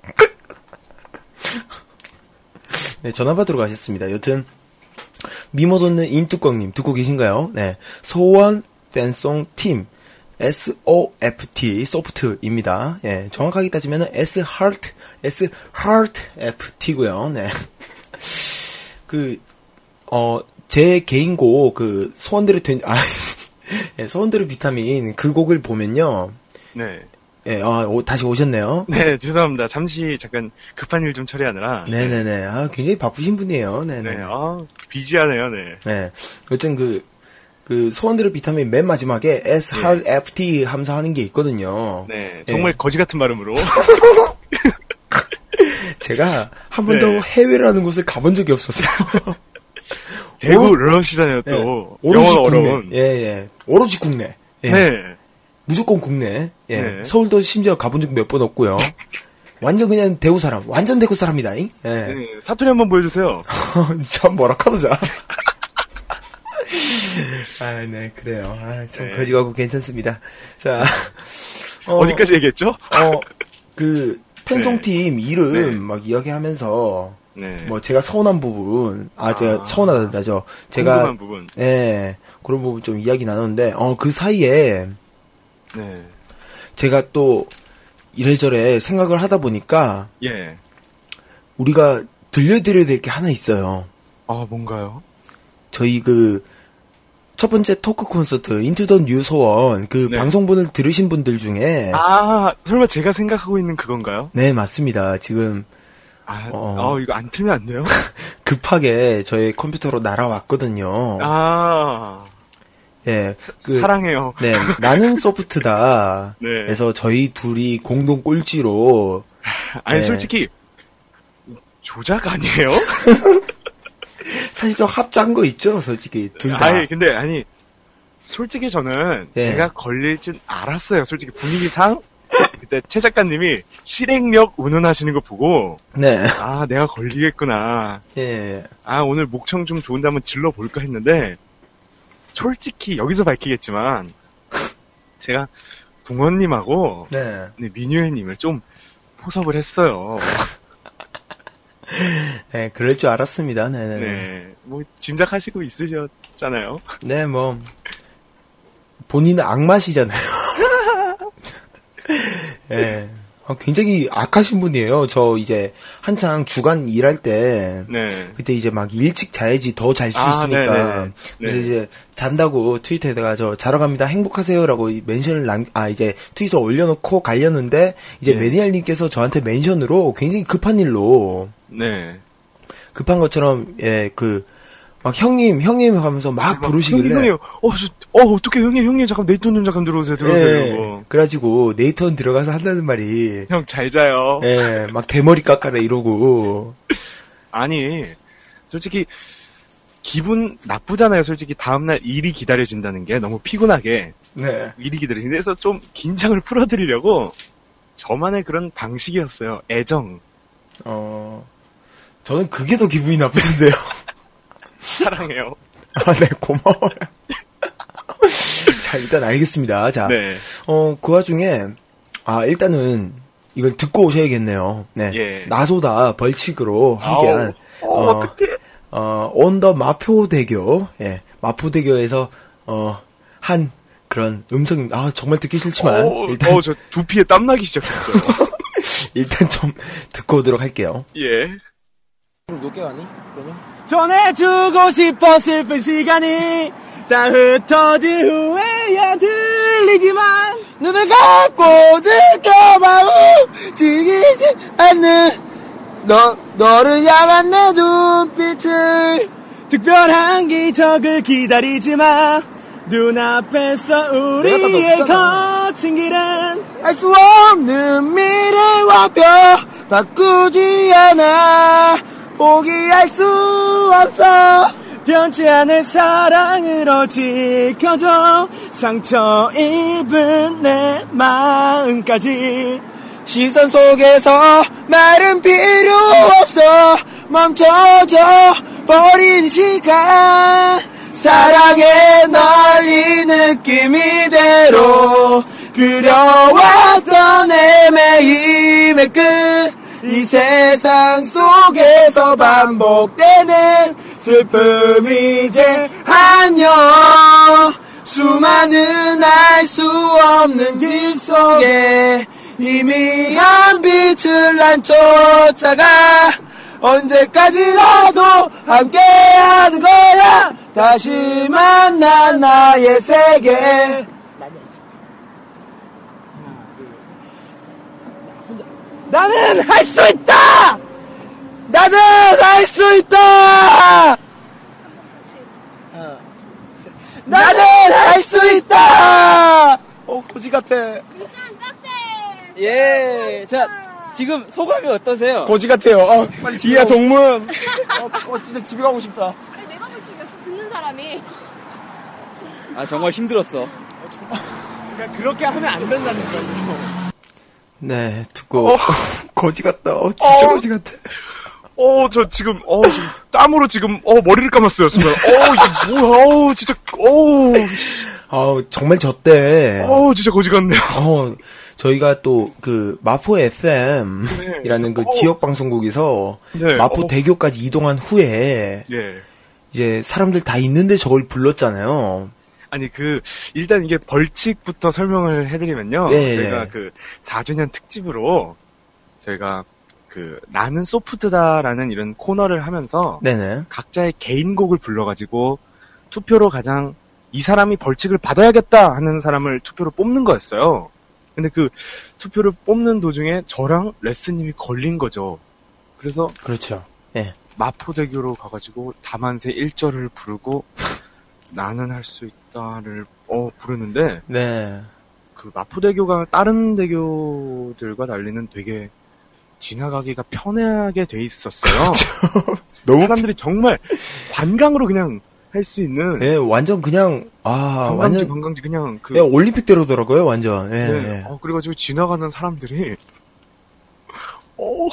네, 전화 받으러 가셨습니다. 여튼, 미모 돋는 임뚜껑님, 듣고 계신가요? 네, 소원 팬송 팀, 에스 오 에프 티, 소프트입니다. 예, 정확하게 따지면은 S Heart, S Heart 에프 티고요. 네. 그, 어, 제 개인곡, 그, 소원들의 된, 아, 예, 소원들의 비타민, 그 곡을 보면요. 네. 예, 아, 오, 다시 오셨네요. 네, 죄송합니다. 잠시 잠깐 급한 일 좀 처리하느라. 네네네. 아, 굉장히 바쁘신 분이에요. 네네. 네, 아, 비지하네요, 네. 네. 여튼 그, 그, 소원들의 비타민 맨 마지막에 S Heart 에프 티 하면서 하는 게 있거든요. 네, 정말 예. 거지 같은 발음으로. 제가 한 번도 네. 해외라는 곳을 가본 적이 없었어요. 대구 러시잖아요, 또. 네. 오로지 국내. 어려운. 예, 예. 오로지 국내. 예. 네. 무조건 국내. 예. 네. 서울도 심지어 가본 적 몇 번 없고요. 완전 그냥 대구 사람. 완전 대구 사람이다. 예. 네. 사투리 한번 보여주세요. 참 뭐라 카도자. 아, 네, 그래요. 아, 참 네. 거지 같고 괜찮습니다. 자. 어, 어디까지 얘기했죠? 어, 그, 팬송팀 네. 이름 네. 막 이야기하면서 네. 뭐 제가 서운한 부분, 아, 제가 아, 서운하다죠. 제가 궁금한 부분. 예, 그런 부분 좀 이야기 나눴는데, 어, 그 사이에 네. 제가 또 이래저래 생각을 하다 보니까 예. 우리가 들려드려야 될 게 하나 있어요. 아, 뭔가요? 저희 그 첫 번째 토크 콘서트 인투 더 뉴 소원 그 네. 방송분을 들으신 분들 중에 아, 설마 제가 생각하고 있는 그건가요? 네, 맞습니다. 지금 아, 어, 어, 이거 안 틀면 안 돼요? 급하게 저의 컴퓨터로 날아왔거든요. 아, 예, 그, 사랑해요. 네, 나는 소프트다. 네. 그래서 저희 둘이 공동 꼴찌로. 아니, 네. 솔직히, 조작 아니에요? 사실 좀 합작한 거 있죠, 솔직히. 둘 다. 아니, 근데, 아니, 솔직히 저는 네. 제가 걸릴진 알았어요. 솔직히 분위기상. 그때 최 작가님이 실행력 운운하시는 거 보고. 네. 아, 내가 걸리겠구나. 예. 아, 오늘 목청 좀 좋은데 한번 질러볼까 했는데, 솔직히 여기서 밝히겠지만, 제가 붕어님하고, 네. 네, 민유엘님을 좀 포섭을 했어요. 네, 그럴 줄 알았습니다. 네네. 네, 뭐, 짐작하시고 있으셨잖아요. 네, 뭐, 본인은 악마시잖아요. 네. 아, 굉장히 악하신 분이에요. 저 이제 한창 주간 일할 때 네. 그때 이제 막 일찍 자야지 더 잘 수 아, 있으니까 네네. 그래서 네. 이제 잔다고 트위터에다가 저 자러 갑니다 행복하세요라고 멘션을 남, 아 이제 트윗에 올려놓고 갈렸는데 이제 네. 매니아님께서 저한테 멘션으로 굉장히 급한 일로 네. 급한 것처럼 예 그 막 형님 형님 하면서 막 부르시길래 형님, 형님, 어, 저, 어, 어떡해, 형님, 형님, 잠깐, 네이톤 좀 잠깐 들어오세요, 들어오세요, 예, 이러고. 그래가지고 네이턴 들어가서 한다는 말이 형, 잘 자요. 예, 막 대머리 깎아라 이러고 아니, 솔직히, 기분 나쁘잖아요, 솔직히. 다음날 일이 기다려진다는 게 너무 피곤하게. 네. 일이 기다려진다. 그래서 좀 긴장을 풀어드리려고, 저만의 그런 방식이었어요. 애정. 어, 저는 그게 더 기분이 나쁘던데요. 사랑해요. 아, 네, 고마워요. 자, 일단 알겠습니다. 자, 네. 어, 그 와중에, 아, 일단은, 이걸 듣고 오셔야겠네요. 네. 예. 나소다 벌칙으로 함께한, 아우, 어, 어떡해. 어, 온더 마포대교, 예, 마포대교에서, 어, 한, 그런 음성, 아, 정말 듣기 싫지만, 어, 일단, 어, 저 두피에 땀나기 시작했어요. 일단 좀 듣고 오도록 할게요. 예. 그럼 높게 가니? 그러면? 전해주고 싶어 슬픈 시간이 다 흩어진 후에야 들리지만 눈을 감고 느껴봐 움직이지 않는 너, 너를 향한 내 눈빛을 특별한 기적을 기다리지 마 눈앞에서 우리의 거친 길은 알 수 없는 미래와 뼈 바꾸지 않아 포기할 수 없어 변치 않을 사랑으로 지켜줘 상처 입은 내 마음까지 시선 속에서 말은 필요 없어 멈춰져 버린 시간 사랑해 널 이 느낌 이대로 그려왔던 헤매임의 끝 이 세상 속에서 반복되는 슬픔이 이제 안녕 수많은 알 수 없는 길 속에 희미한 빛을 난 쫓아가 언제까지라도 함께하는 거야 다시 만난 나의 세계 나는 할 수 있다! 나는 할 수 있다! 나는 할 수 있다! 어, 고지 같아. 예, 자, 지금 소감이 어떠세요? 고지 같아요. 어, 빨리 지야 동문. 어, 어, 진짜 집에 가고 싶다. 내가 뭘 죽였어, 듣는 사람이. 아, 정말 힘들었어. 그러니까 그렇게 하면 안 된다는 거예요. 네, 듣고 어. 거지 같다. 어, 진짜 어. 거지 같아. 어, 저 지금 어 지금 땀으로 지금 어 머리를 감았어요, 순간. 어, 이게 뭐야? 어, 진짜 어. 아, 정말 졌대. 어, 진짜 거지 같네요. 어, 저희가 또 그 마포 에프엠이라는 네. 그 어. 지역 방송국에서 네. 마포 어. 대교까지 이동한 후에 네. 이제 사람들 다 있는데 저걸 불렀잖아요. 아니, 그, 일단 이게 벌칙부터 설명을 해드리면요. 네. 저희가 그 사 주년 특집으로 저희가 그 나는 소프트다라는 이런 코너를 하면서 네네. 각자의 개인곡을 불러가지고 투표로 가장 이 사람이 벌칙을 받아야겠다 하는 사람을 투표로 뽑는 거였어요. 근데 그 투표를 뽑는 도중에 저랑 레스님이 걸린 거죠. 그래서. 그렇죠. 예. 마포대교로 가가지고 다만세 일 절을 부르고 나는 할 수 있다를 어 부르는데 네. 그 마포대교가 다른 대교들과 달리는 되게 지나가기가 편하게 돼 있었어요. 너무 사람들이 정말 관광으로 그냥 할 수 있는 네, 완전 그냥 아 관광지 완전 관광지 그냥 그 네, 올림픽대로더라고요, 완전. 네, 네. 네. 어 그래가지고 지나가는 사람들이 어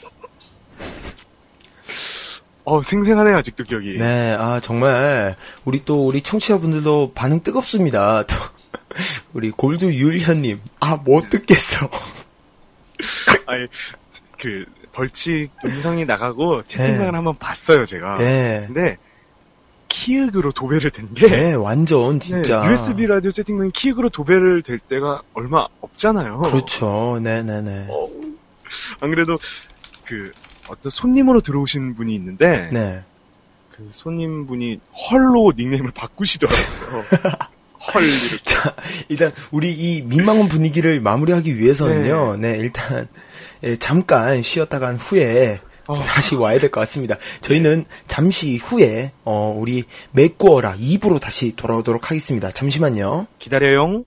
어, 생생하네요, 아직도 기억이. 네, 아, 정말, 우리 또, 우리 청취자분들도 반응 뜨겁습니다. 또, 우리 골드 유일현님, 아, 뭐 듣겠어. 아니, 그, 벌칙 음성이 나가고 채팅방을 네. 한번 봤어요, 제가. 네. 근데, 키읔으로 도배를 된 게. 네, 완전, 진짜. 네, 유에스비 라디오 채팅방이 키읔으로 도배를 될 때가 얼마 없잖아요. 그렇죠, 네네네. 어, 안 그래도, 그, 어떤 손님으로 들어오신 분이 있는데, 네. 그 손님분이 헐로 닉네임을 바꾸시더라고요. 헐, 이렇게. 자, 일단, 우리 이 민망한 분위기를 마무리하기 위해서는요, 네, 네 일단, 예, 잠깐 쉬었다가 간 후에, 어. 다시 와야 될 것 같습니다. 저희는 잠시 후에, 어, 우리 맥구어라 이 부로 다시 돌아오도록 하겠습니다. 잠시만요. 기다려요.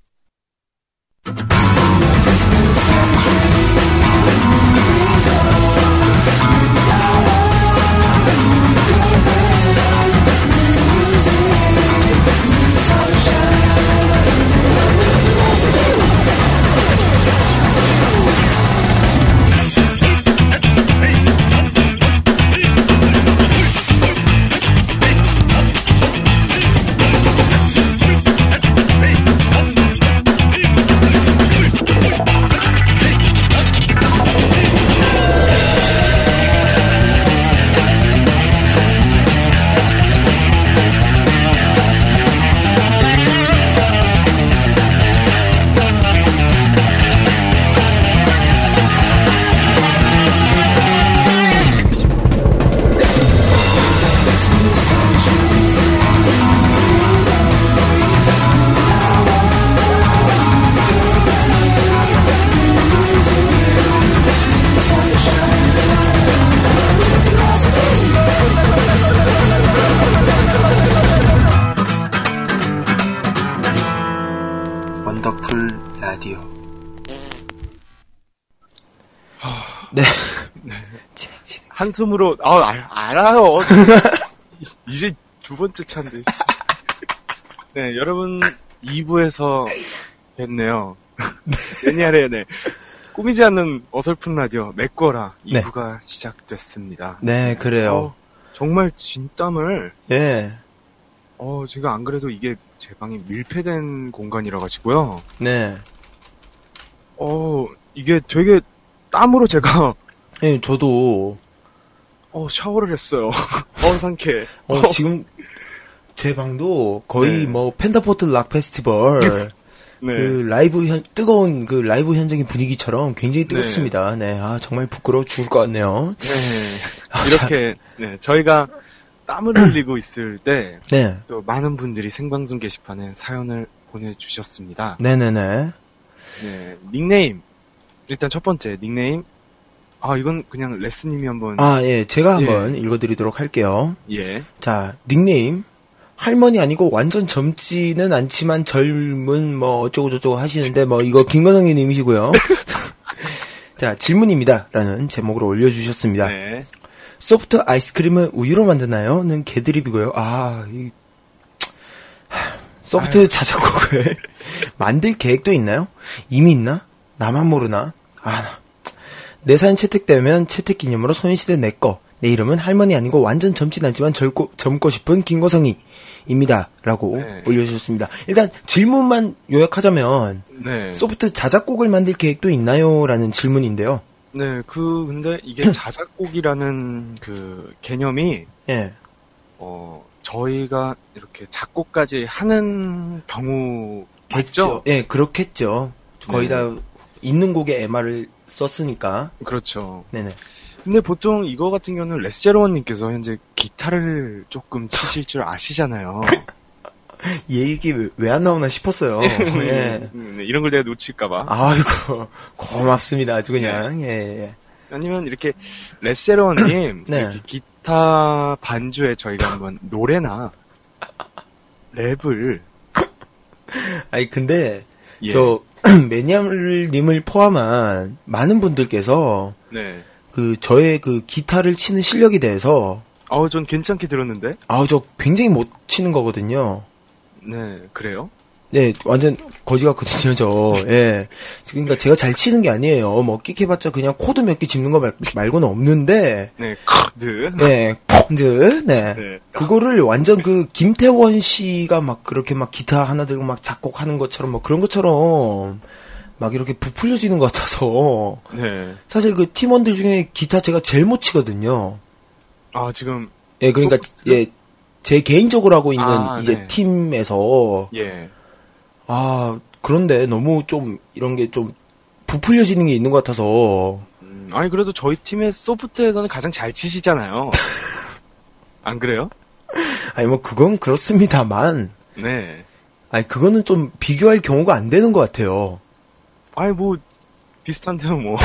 원더풀 라디오. 네. 네. 진행, 진행. 한숨으로, 아, 알, 알아요. 이제 두 번째 차인데. 네, 여러분, 이 부에서 뵀네요. 왜냐하래, 네. 꾸미지 않는 어설픈 라디오, 맥거라 이 부가 네. 시작됐습니다. 네, 그래요. 어, 정말 진땀을. 예. 어, 제가 안 그래도 이게 제 방이 밀폐된 공간이라 가지고요. 네. 어, 이게 되게 땀으로 제가 예, 저도 어 샤워를 했어요. 어 상쾌. 어, 지금 제 방도 거의 네. 뭐 펜타포트 락 페스티벌 네. 그 라이브 현 뜨거운 그 라이브 현장의 분위기처럼 굉장히 뜨겁습니다. 네, 아 정말 부끄러워 죽을 것 같네요. 네. 이렇게 네, 저희가 땀을 흘리고 있을 때 네. 또 많은 분들이 생방송 게시판에 사연을 보내주셨습니다. 네네네. 네, 닉네임 일단 첫 번째 닉네임 아 이건 그냥 레스님이 한번 아, 예, 제가 한번 예. 읽어드리도록 할게요. 예. 자, 닉네임. 할머니 아니고 완전 젊지는 않지만 젊은 뭐 어쩌고저쩌고 하시는데 뭐 이거 김건성님 님이시고요. 자, 질문입니다. 라는 제목으로 올려주셨습니다. 네. 소프트 아이스크림은 우유로 만드나요? 는 개드립이고요. 아, 이 소프트 아유. 자작곡을 만들 계획도 있나요? 이미 있나? 나만 모르나? 아, 내 사연 채택되면 채택 기념으로 소인시대 내꺼. 내 이름은 할머니 아니고 완전 젊진 않지만 젊고, 젊고 싶은 김고성이입니다. 라고 네. 올려주셨습니다. 일단 질문만 요약하자면 네. 소프트 자작곡을 만들 계획도 있나요? 라는 질문인데요. 네, 그 근데 이게 자작곡이라는 그 개념이 예. 어 저희가 이렇게 작곡까지 하는 경우 겠죠? 예, 그렇겠죠. 거의 네. 다 있는 곡에 엠알을 썼으니까. 그렇죠. 네네. 근데 보통 이거 같은 경우는 레스제로원님께서 현재 기타를 조금 치실 줄 아시잖아요. 이 얘기 왜 안 나오나 싶었어요. 예. 네, 이런 걸 내가 놓칠까봐. 아이고, 고맙습니다. 아주 그냥. 네. 예, 예. 아니면 이렇게 레스제로원님 네. 이렇게 기타 반주에 저희가 한번 노래나 랩을. 아니 근데 예. 저 매니아님을 포함한 많은 분들께서 네. 그 저의 그 기타를 치는 실력에 대해서 아우 전 괜찮게 들었는데. 아우 저 굉장히 못 치는 거거든요. 네, 그래요? 네, 완전 거지 같거든요, 저. 예. 그러니까 제가 잘 치는 게 아니에요. 뭐 끽해봤자 그냥 코드 몇 개 짚는 거 말, 말고는 없는데. 네, 코드. 네, 코드. 네. 네. 그거를 완전 그 김태원 씨가 막 그렇게 막 기타 하나 들고 막 작곡하는 것처럼 뭐 그런 것처럼 막 이렇게 부풀려지는 것 같아서. 네. 사실 그 팀원들 중에 기타 제가 제일 못 치거든요. 아, 지금. 예, 그러니까, 또, 예, 제 개인적으로 하고 있는 아, 이제 네. 팀에서. 예. 아, 그런데 너무 좀 이런 게 좀 부풀려지는 게 있는 것 같아서. 음, 아니, 그래도 저희 팀의 소프트에서는 가장 잘 치시잖아요. 안 그래요? 아니, 뭐, 그건 그렇습니다만. 네. 아니, 그거는 좀 비교할 경우가 안 되는 것 같아요. 아니, 뭐, 비슷한데요, 뭐.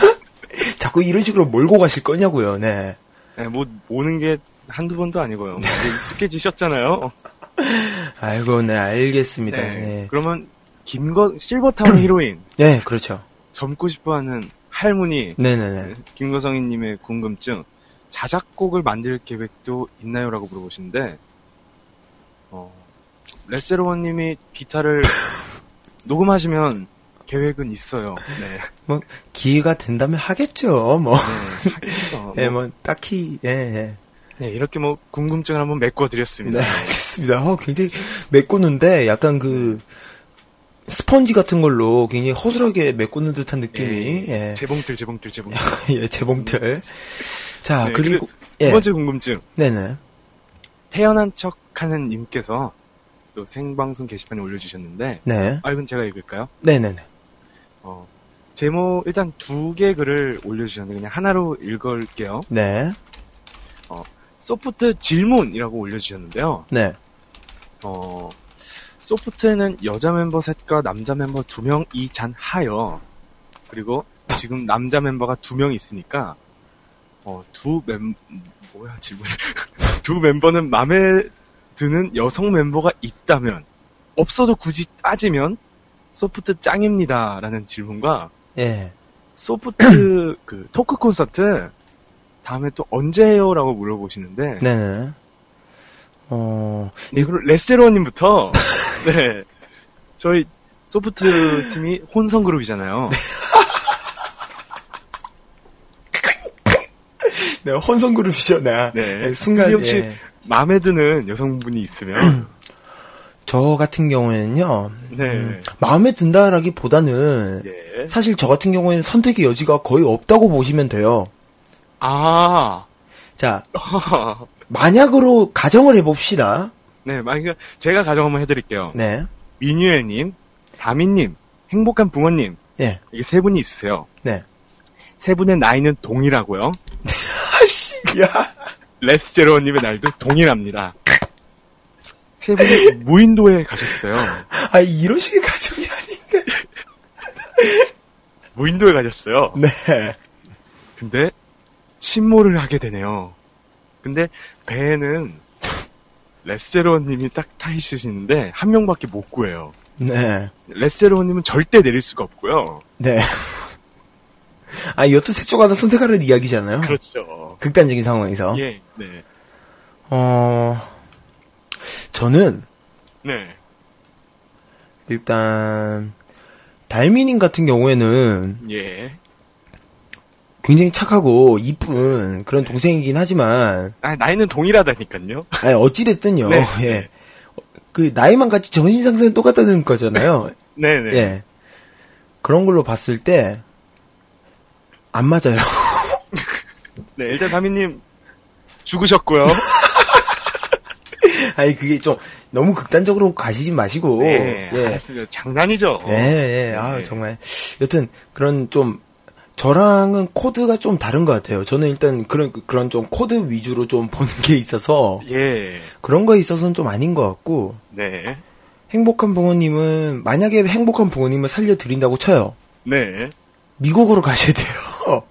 자꾸 이런 식으로 몰고 가실 거냐고요, 네. 네, 뭐, 오는 게 한두 번도 아니고요. 이제 익숙해지셨잖아요. 아이고, 네, 알겠습니다. 네. 네. 그러면, 김거, 실버타운 히로인. 네, 그렇죠. 젊고 싶어 하는 할머니. 네네네. 김거성이님의 궁금증. 자작곡을 만들 계획도 있나요? 라고 물어보시는데, 어, 레세로원님이 기타를 녹음하시면 계획은 있어요. 네. 뭐, 기회가 된다면 하겠죠, 뭐. 네, 하겠죠. 예, 뭐, 딱히, 예, 예. 네, 이렇게 뭐, 궁금증을 한번 메꿔드렸습니다. 네, 알겠습니다. 어, 굉장히 메꾸는데, 약간 그, 스펀지 같은 걸로 굉장히 허술하게 메꾸는 듯한 느낌이, 예, 예. 재봉틀, 재봉틀, 재봉틀. 예, 재봉틀. 자, 네, 그리고, 두 예. 번째 궁금증. 네네. 태어난 척 하는 님께서 또 생방송 게시판에 올려주셨는데, 네. 아, 이건 제가 읽을까요? 네네네. 어, 제목, 일단 두 개 글을 올려주셨는데, 그냥 하나로 읽을게요. 네. 어, 소프트 질문이라고 올려주셨는데요. 네. 어, 소프트에는 여자 멤버 셋과 남자 멤버 두 명이 잔하여, 그리고 지금 남자 멤버가 두 명 있으니까, 어, 두 멤, 뭐야, 질문. 두 멤버는 마음에 드는 여성 멤버가 있다면, 없어도 굳이 따지면, 소프트 짱입니다. 라는 질문과, 예. 소프트 그 토크 콘서트, 다음에 또 언제 해요? 라고 물어보시는데, 네네. 어, 네, 그럼 레스테로님부터 네, 저희 소프트 팀이 혼성 그룹이잖아요. 네, 혼성 그룹이죠, 네. 네, 순간, 혹시 예. 마음에 드는 여성분이 있으면 저 같은 경우에는요, 네. 음, 마음에 든다라기보다는 예. 사실 저 같은 경우에는 선택의 여지가 거의 없다고 보시면 돼요. 아. 자, 만약으로 가정을 해봅시다. 네, 만약 제가 가정 한번 해드릴게요. 네. 민유엘님, 다민님, 행복한 붕어님. 예. 이게 세 분이 있으세요. 네. 세 분의 나이는 동일하고요. 아씨, 야. 레스제로님의 나이도 동일합니다. 세 분이 무인도에 가셨어요. 아, 이런 식의 가정이 아닌데. 무인도에 가셨어요. 네. 근데 침몰을 하게 되네요. 근데 배에는 레스제로님이 딱 타 있으시는데 한 명밖에 못 구해요. 네. 레스제로님은 절대 내릴 수가 없고요. 네. 아, 여튼 셋 중 하나 선택하는 이야기잖아요. 그렇죠. 극단적인 상황에서. 예, 네. 어, 저는, 네. 일단, 달미님 같은 경우에는, 예. 굉장히 착하고, 이쁜 그런 동생이긴 하지만, 아, 나이는 동일하다니까요. 아니, 어찌됐든요. 네. 예. 그, 나이만 같이 정신상태는 똑같다는 거잖아요. 네네. 예. 그런 걸로 봤을 때, 안 맞아요. 네, 일단 다미님, 죽으셨고요. 아니, 그게 좀, 너무 극단적으로 가시지 마시고. 네, 예. 알았습니다. 장난이죠. 예, 예. 아, 네. 정말. 여튼, 그런 좀, 저랑은 코드가 좀 다른 것 같아요. 저는 일단 그런, 그런 좀 코드 위주로 좀 보는 게 있어서. 예. 그런 거에 있어서는 좀 아닌 것 같고. 네. 행복한 붕어님은, 만약에 행복한 붕어님을 살려드린다고 쳐요. 네. 미국으로 가셔야 돼요.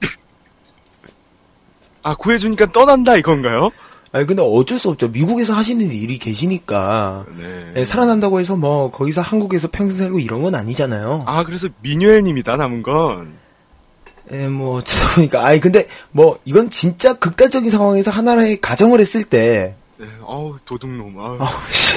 아, 구해주니까 떠난다 이건가요? 아니, 근데 어쩔 수 없죠. 미국에서 하시는 일이 계시니까. 네. 예, 살아난다고 해서 뭐, 거기서 한국에서 평생 살고 이런 건 아니잖아요. 아, 그래서 민유엘님이다, 남은 건. 예, 뭐, 죄송하니까. 아니, 근데, 뭐, 이건 진짜 극단적인 상황에서 하나의 가정을 했을 때. 네, 어우, 도둑놈, 아우. 아우, 씨.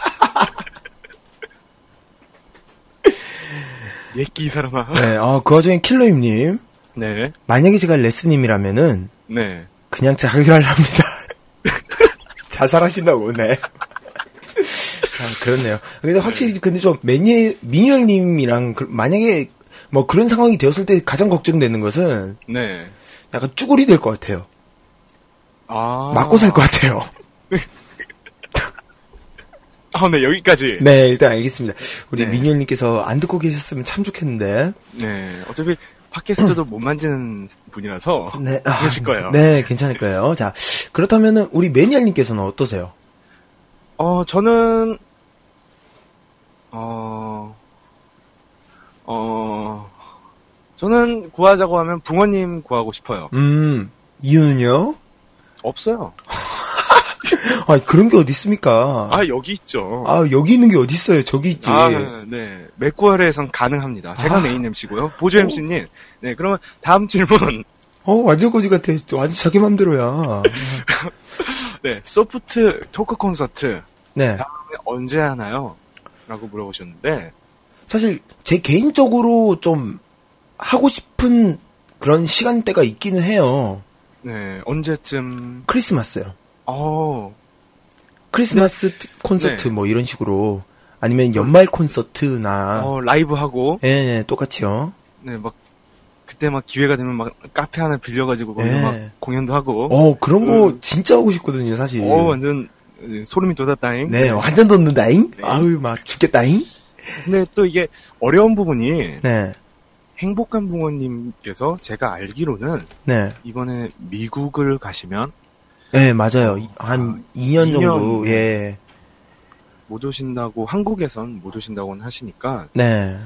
예끼, 이 사람아. 네, 아, 그 와중에 킬러임님. 네. 만약에 제가 레스님이라면은. 네. 그냥 자결을 합니다. 자살하신다고, 네. 아, 그렇네요. 근데 확실히, 근데 좀, 매니, 민유엘님이랑, 그, 만약에, 뭐 그런 상황이 되었을 때 가장 걱정되는 것은. 네. 약간 쭈구리 될 것 같아요. 아. 맞고 살 것 같아요. 아, 네, 여기까지. 네, 일단 알겠습니다. 우리 네. 민유엘님께서 안 듣고 계셨으면 참 좋겠는데. 네. 어차피, 팟캐스트도 못 만지는 분이라서. 네. 그러실 거예요. 네, 괜찮을 거예요. 자, 그렇다면은, 우리 매니아님께서는 어떠세요? 어, 저는, 어, 어, 저는 구하자고 하면 붕어님 구하고 싶어요. 음, 이유는요? 없어요. 아, 그런 게 어디 있습니까? 아, 여기 있죠. 아, 여기 있는 게 어디 있어요? 저기 있지. 아, 네. 맥구아르에선 가능합니다. 제가 아. 메인 엠씨고요. 보조 엠씨님. 네, 그러면 다음 질문. 어, 완전 거지 같아. 완전 자기 맘대로야. 네, 소프트 토크 콘서트. 네. 다음에 언제 하나요? 라고 물어보셨는데. 사실, 제 개인적으로 좀, 하고 싶은 그런 시간대가 있기는 해요. 네, 언제쯤. 크리스마스요. 어. 크리스마스 네. 콘서트 네. 뭐 이런 식으로. 아니면 연말 콘서트나. 어, 라이브 하고. 예, 네, 똑같이요. 네, 막, 그때 막 기회가 되면 막 카페 하나 빌려가지고 거기 네. 막 공연도 하고. 어, 그런 거 음. 진짜 하고 싶거든요, 사실. 어, 완전 소름이 돋았다잉. 네, 완전 돋는다잉? 네. 아유, 막 죽겠다잉? 근데 또 이게 어려운 부분이. 네. 행복한 붕어님께서 제가 알기로는. 네. 이번에 미국을 가시면. 네, 맞아요. 한 아, 이 년 정도, 년, 예. 못 오신다고, 한국에선 못 오신다고는 하시니까. 네.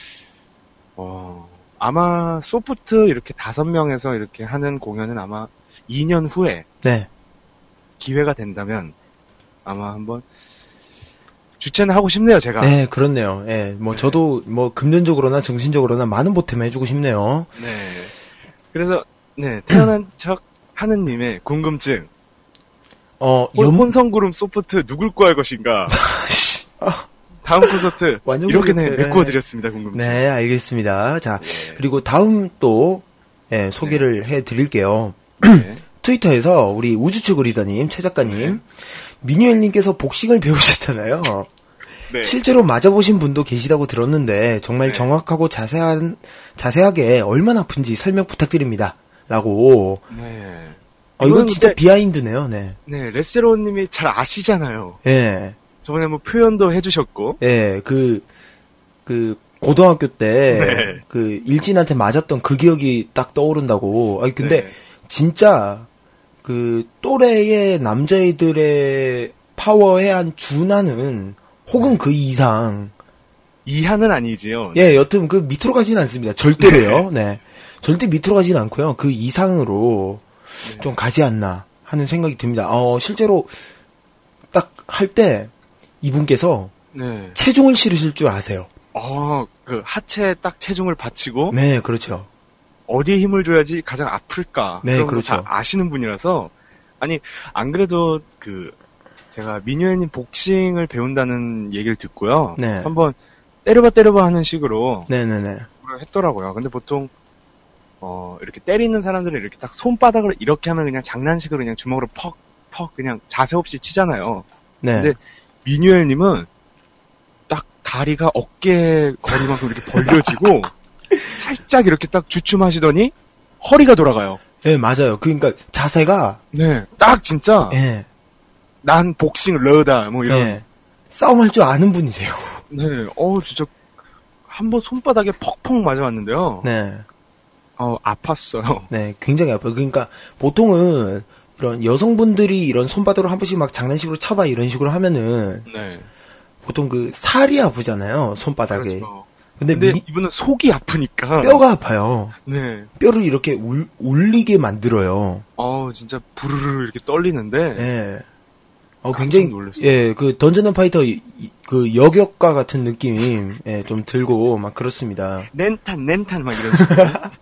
어, 아마 소프트 이렇게 다섯 명에서 이렇게 하는 공연은 아마 이 년 후에. 네. 기회가 된다면 아마 한번 주최는 하고 싶네요, 제가. 네, 그렇네요. 예, 뭐 네. 저도 뭐 금전적으로나 정신적으로나 많은 보탬 해주고 싶네요. 네. 그래서 네 태어난 척 하느님의 궁금증. 어, 혼, 혼성그룹 소프트 누굴 구할 것인가? 다음 콘서트 이렇게 네, 메꿔드렸습니다, 궁금증. 네, 알겠습니다. 자, 네. 그리고 다음 또 예, 소개를 네. 해드릴게요. 네. 트위터에서 우리 우주최고 리더님, 최 작가님, 네. 민유엘님께서 복싱을 배우셨잖아요. 네. 실제로 맞아보신 분도 계시다고 들었는데 정말 네. 정확하고 자세한 자세하게 얼마나 아픈지 설명 부탁드립니다. 라고. 네. 어, 이건 이건 진짜 근데- 비하인드네요. 네. 네, 레세로님이 잘 아시잖아요. 예. 저번에 뭐 표현도 해주셨고. 예, 그, 그, 고등학교 때, 네. 그, 일진한테 맞았던 그 기억이 딱 떠오른다고. 아니, 근데, 네. 진짜, 그, 또래의 남자애들의 파워에 한 준하는, 혹은 그 이상. 이하는 아니지요. 예, 여튼 그 밑으로 가지는 않습니다. 절대로요. 네. 절대 밑으로 가지는 않고요. 그 이상으로 네. 좀 가지 않나 하는 생각이 듭니다. 어, 실제로, 딱 할 때, 이분께서, 네. 체중을 실으실 줄 아세요. 어, 그 하체에 딱 체중을 받치고 네, 그렇죠. 어디에 힘을 줘야지 가장 아플까? 네, 그런 거 그렇죠. 다 아시는 분이라서 아니 안 그래도 그 제가 민유엘님 복싱을 배운다는 얘기를 듣고요. 네. 한번 때려봐 때려봐 하는 식으로 네네네. 그걸 했더라고요. 근데 보통 어 이렇게 때리는 사람들은 이렇게 딱 손바닥을 이렇게 하면 그냥 장난식으로 그냥 주먹으로 퍽퍽 그냥 자세 없이 치잖아요. 네. 근데 민유엘님은 딱 다리가 어깨 거리만큼 이렇게 벌려지고 살짝 이렇게 딱 주춤하시더니 허리가 돌아가요. 네, 맞아요. 그러니까 자세가 네, 딱 진짜 네. 난 복싱 러다 뭐 이런. 네. 싸움할 줄 아는 분이세요. 네, 어 진짜 한번 손바닥에 퍽퍽 맞아왔는데요. 네. 어 아팠어요. 네, 굉장히 아파요. 그러니까 보통은 이런 여성분들이 이런 손바닥으로 한 번씩 막 장난식으로 쳐봐 이런 식으로 하면은 네. 보통 그 살이 아프잖아요. 손바닥에. 그렇죠. 근데, 근데 미- 이분은 속이 아프니까 뼈가 아파요. 네. 뼈를 이렇게 울, 울리게 만들어요. 어 진짜 부르르 이렇게 떨리는데. 네. 어, 굉장히, 깜짝 놀랐어요. 예, 그, 던전 앤 파이터, 이- 이- 그, 여격가 같은 느낌, 예, 좀 들고, 막 그렇습니다. 낸탄 낸탄 막 이런 식으로.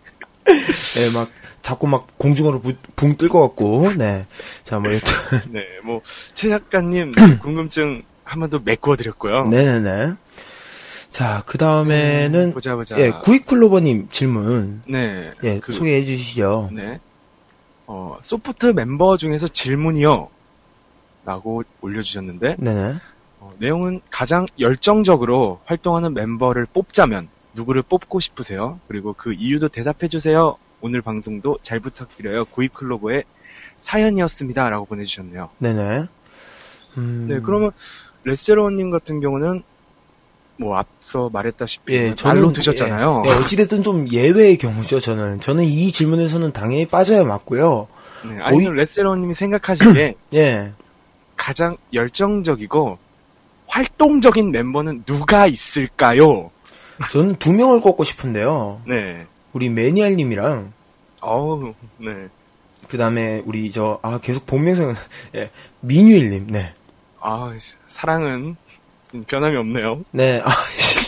예, 막, 자꾸 막 공중으로 부- 붕 뜰 것 같고, 네. 자, 뭐, 여튼. 네, 뭐, 최 작가님 궁금증 한 번 더 메꿔드렸고요. 네네네. 자, 그 다음에는, 보자, 보자. 예, 구이클로버님 질문. 네. 예, 그- 소개해 주시죠. 네. 어, 소프트 멤버 중에서 질문이요. 라고 올려주셨는데, 네네. 어, 내용은 가장 열정적으로 활동하는 멤버를 뽑자면 누구를 뽑고 싶으세요? 그리고 그 이유도 대답해주세요. 오늘 방송도 잘 부탁드려요. 구이클로버의 사연이었습니다. 라고 보내주셨네요. 네네. 음, 네, 그러면 레세로님 같은 경우는 뭐 앞서 말했다시피 예, 말로 저는, 드셨잖아요. 예, 예, 어찌됐든 좀 예외의 경우죠, 저는. 저는 이 질문에서는 당연히 빠져야 맞고요. 네, 아니면 레세로님이 생각하시기에 예. 가장 열정적이고 활동적인 멤버는 누가 있을까요? 저는 두 명을 꼽고 싶은데요. 네. 우리 매니알님이랑, 어우, 네. 그 다음에 우리 저, 아, 계속 본명생, 예, 민유일님, 네. 아, 사랑은 변함이 없네요. 네, 아,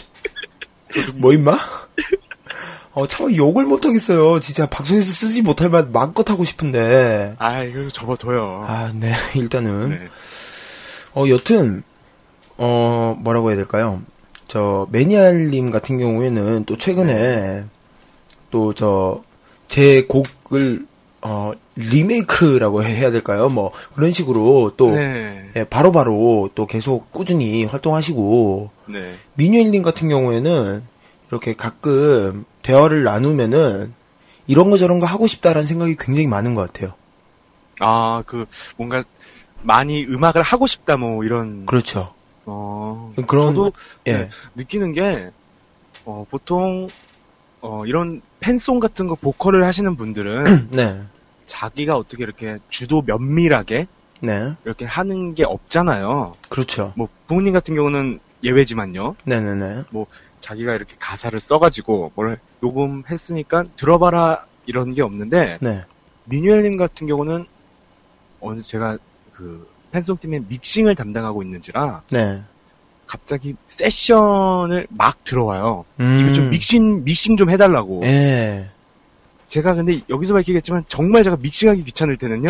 뭐 임마? 어, 참 욕을 못하겠어요. 진짜 방송에서 쓰지 못할 말 마음껏 하고 싶은데. 아, 이거 접어둬요. 아, 네, 일단은. 네. 어, 여튼, 어, 뭐라고 해야 될까요? 저, 매니알님 같은 경우에는 또 최근에, 네. 또 저, 제 곡을, 어, 리메이크라고 해야 될까요? 뭐, 그런 식으로 또, 네. 예, 바로바로 또 계속 꾸준히 활동하시고, 네. 민유일님 같은 경우에는 이렇게 가끔 대화를 나누면은 이런 거 저런 거 하고 싶다라는 생각이 굉장히 많은 것 같아요. 아, 그, 뭔가, 많이 음악을 하고 싶다, 뭐, 이런. 그렇죠. 어, 그런, 저도, 예. 네, 느끼는 게, 어, 보통, 어, 이런 팬송 같은 거 보컬을 하시는 분들은, 네. 자기가 어떻게 이렇게 주도 면밀하게, 네. 이렇게 하는 게 없잖아요. 그렇죠. 뭐, 부모님 같은 경우는 예외지만요. 네네네. 뭐, 자기가 이렇게 가사를 써가지고, 뭘 녹음했으니까 들어봐라, 이런 게 없는데, 네. 민유엘님 같은 경우는, 어느 제가 그, 팬송팀의 믹싱을 담당하고 있는지라, 네. 갑자기 세션을 막 들어와요. 음. 이거 좀 믹싱, 믹싱 좀 해달라고. 예. 제가 근데 여기서 밝히겠지만 정말 제가 믹싱하기 귀찮을 때는요.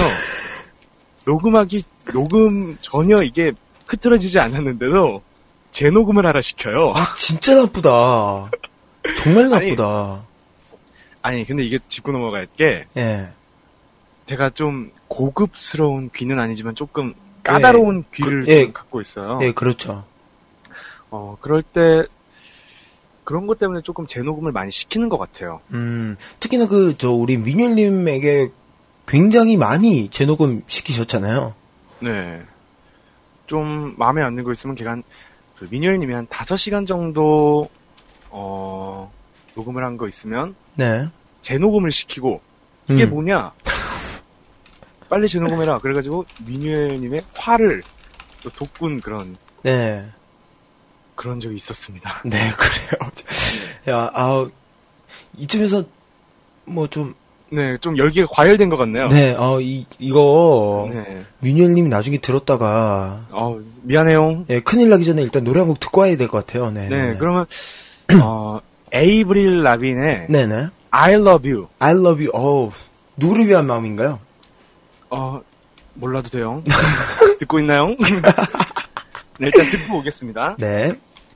녹음하기, 녹음 전혀 이게 흐트러지지 않았는데도 재녹음을 하라 시켜요. 아, 진짜 나쁘다. 정말 아니, 나쁘다. 아니, 근데 이게 짚고 넘어갈 게 예. 제가 좀 고급스러운 귀는 아니지만 조금 까다로운 귀를 그, 예. 좀 갖고 있어요. 예, 그렇죠. 어, 그럴 때, 그런 것 때문에 조금 재녹음을 많이 시키는 것 같아요. 음, 특히나 그, 저, 우리 민율님에게 굉장히 많이 재녹음 시키셨잖아요. 네. 좀 마음에 안 들고 있으면 걔가 한, 그 민효일님이 한 다섯 시간 정도, 어, 녹음을 한 거 있으면, 네. 재녹음을 시키고, 이게 음. 뭐냐? 빨리 재녹음해라. 그래가지고, 민효일님의 화를 또 돋군 그런, 네. 그런 적이 있었습니다. 네, 그래요. 야, 아, 이쯤에서, 뭐 좀, 네, 좀 열기가 과열된 것 같네요. 네, 어, 이, 이거, 네. 민율님이 나중에 들었다가, 어, 미안해요. 예, 큰일 나기 전에 일단 노래 한 곡 듣고 와야 될 것 같아요. 네. 네, 네. 그러면, 어, 에이브릴 라빈의 네네. I love you. I love you. 어우, 누구를 위한 마음인가요? 어, 몰라도 돼요. 듣고 있나요? 네, 일단 듣고 오겠습니다. 네.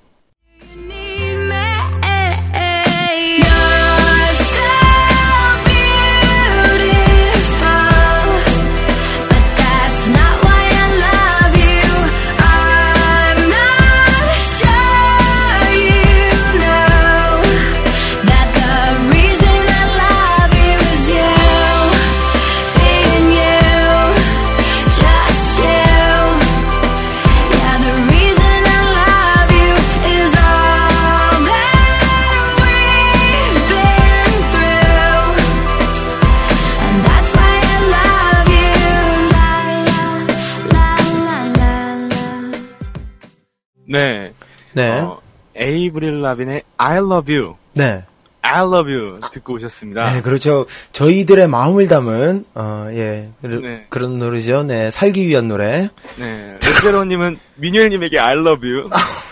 네. 네. 어, 에이브릴 라빈의 I love you. 네. I love you 듣고 오셨습니다. 네, 그렇죠. 저희들의 마음을 담은, 어, 예. 그, 네. 그런 노래죠. 네. 살기 위한 노래. 네. 레제로님은 민효일님에게 I love you.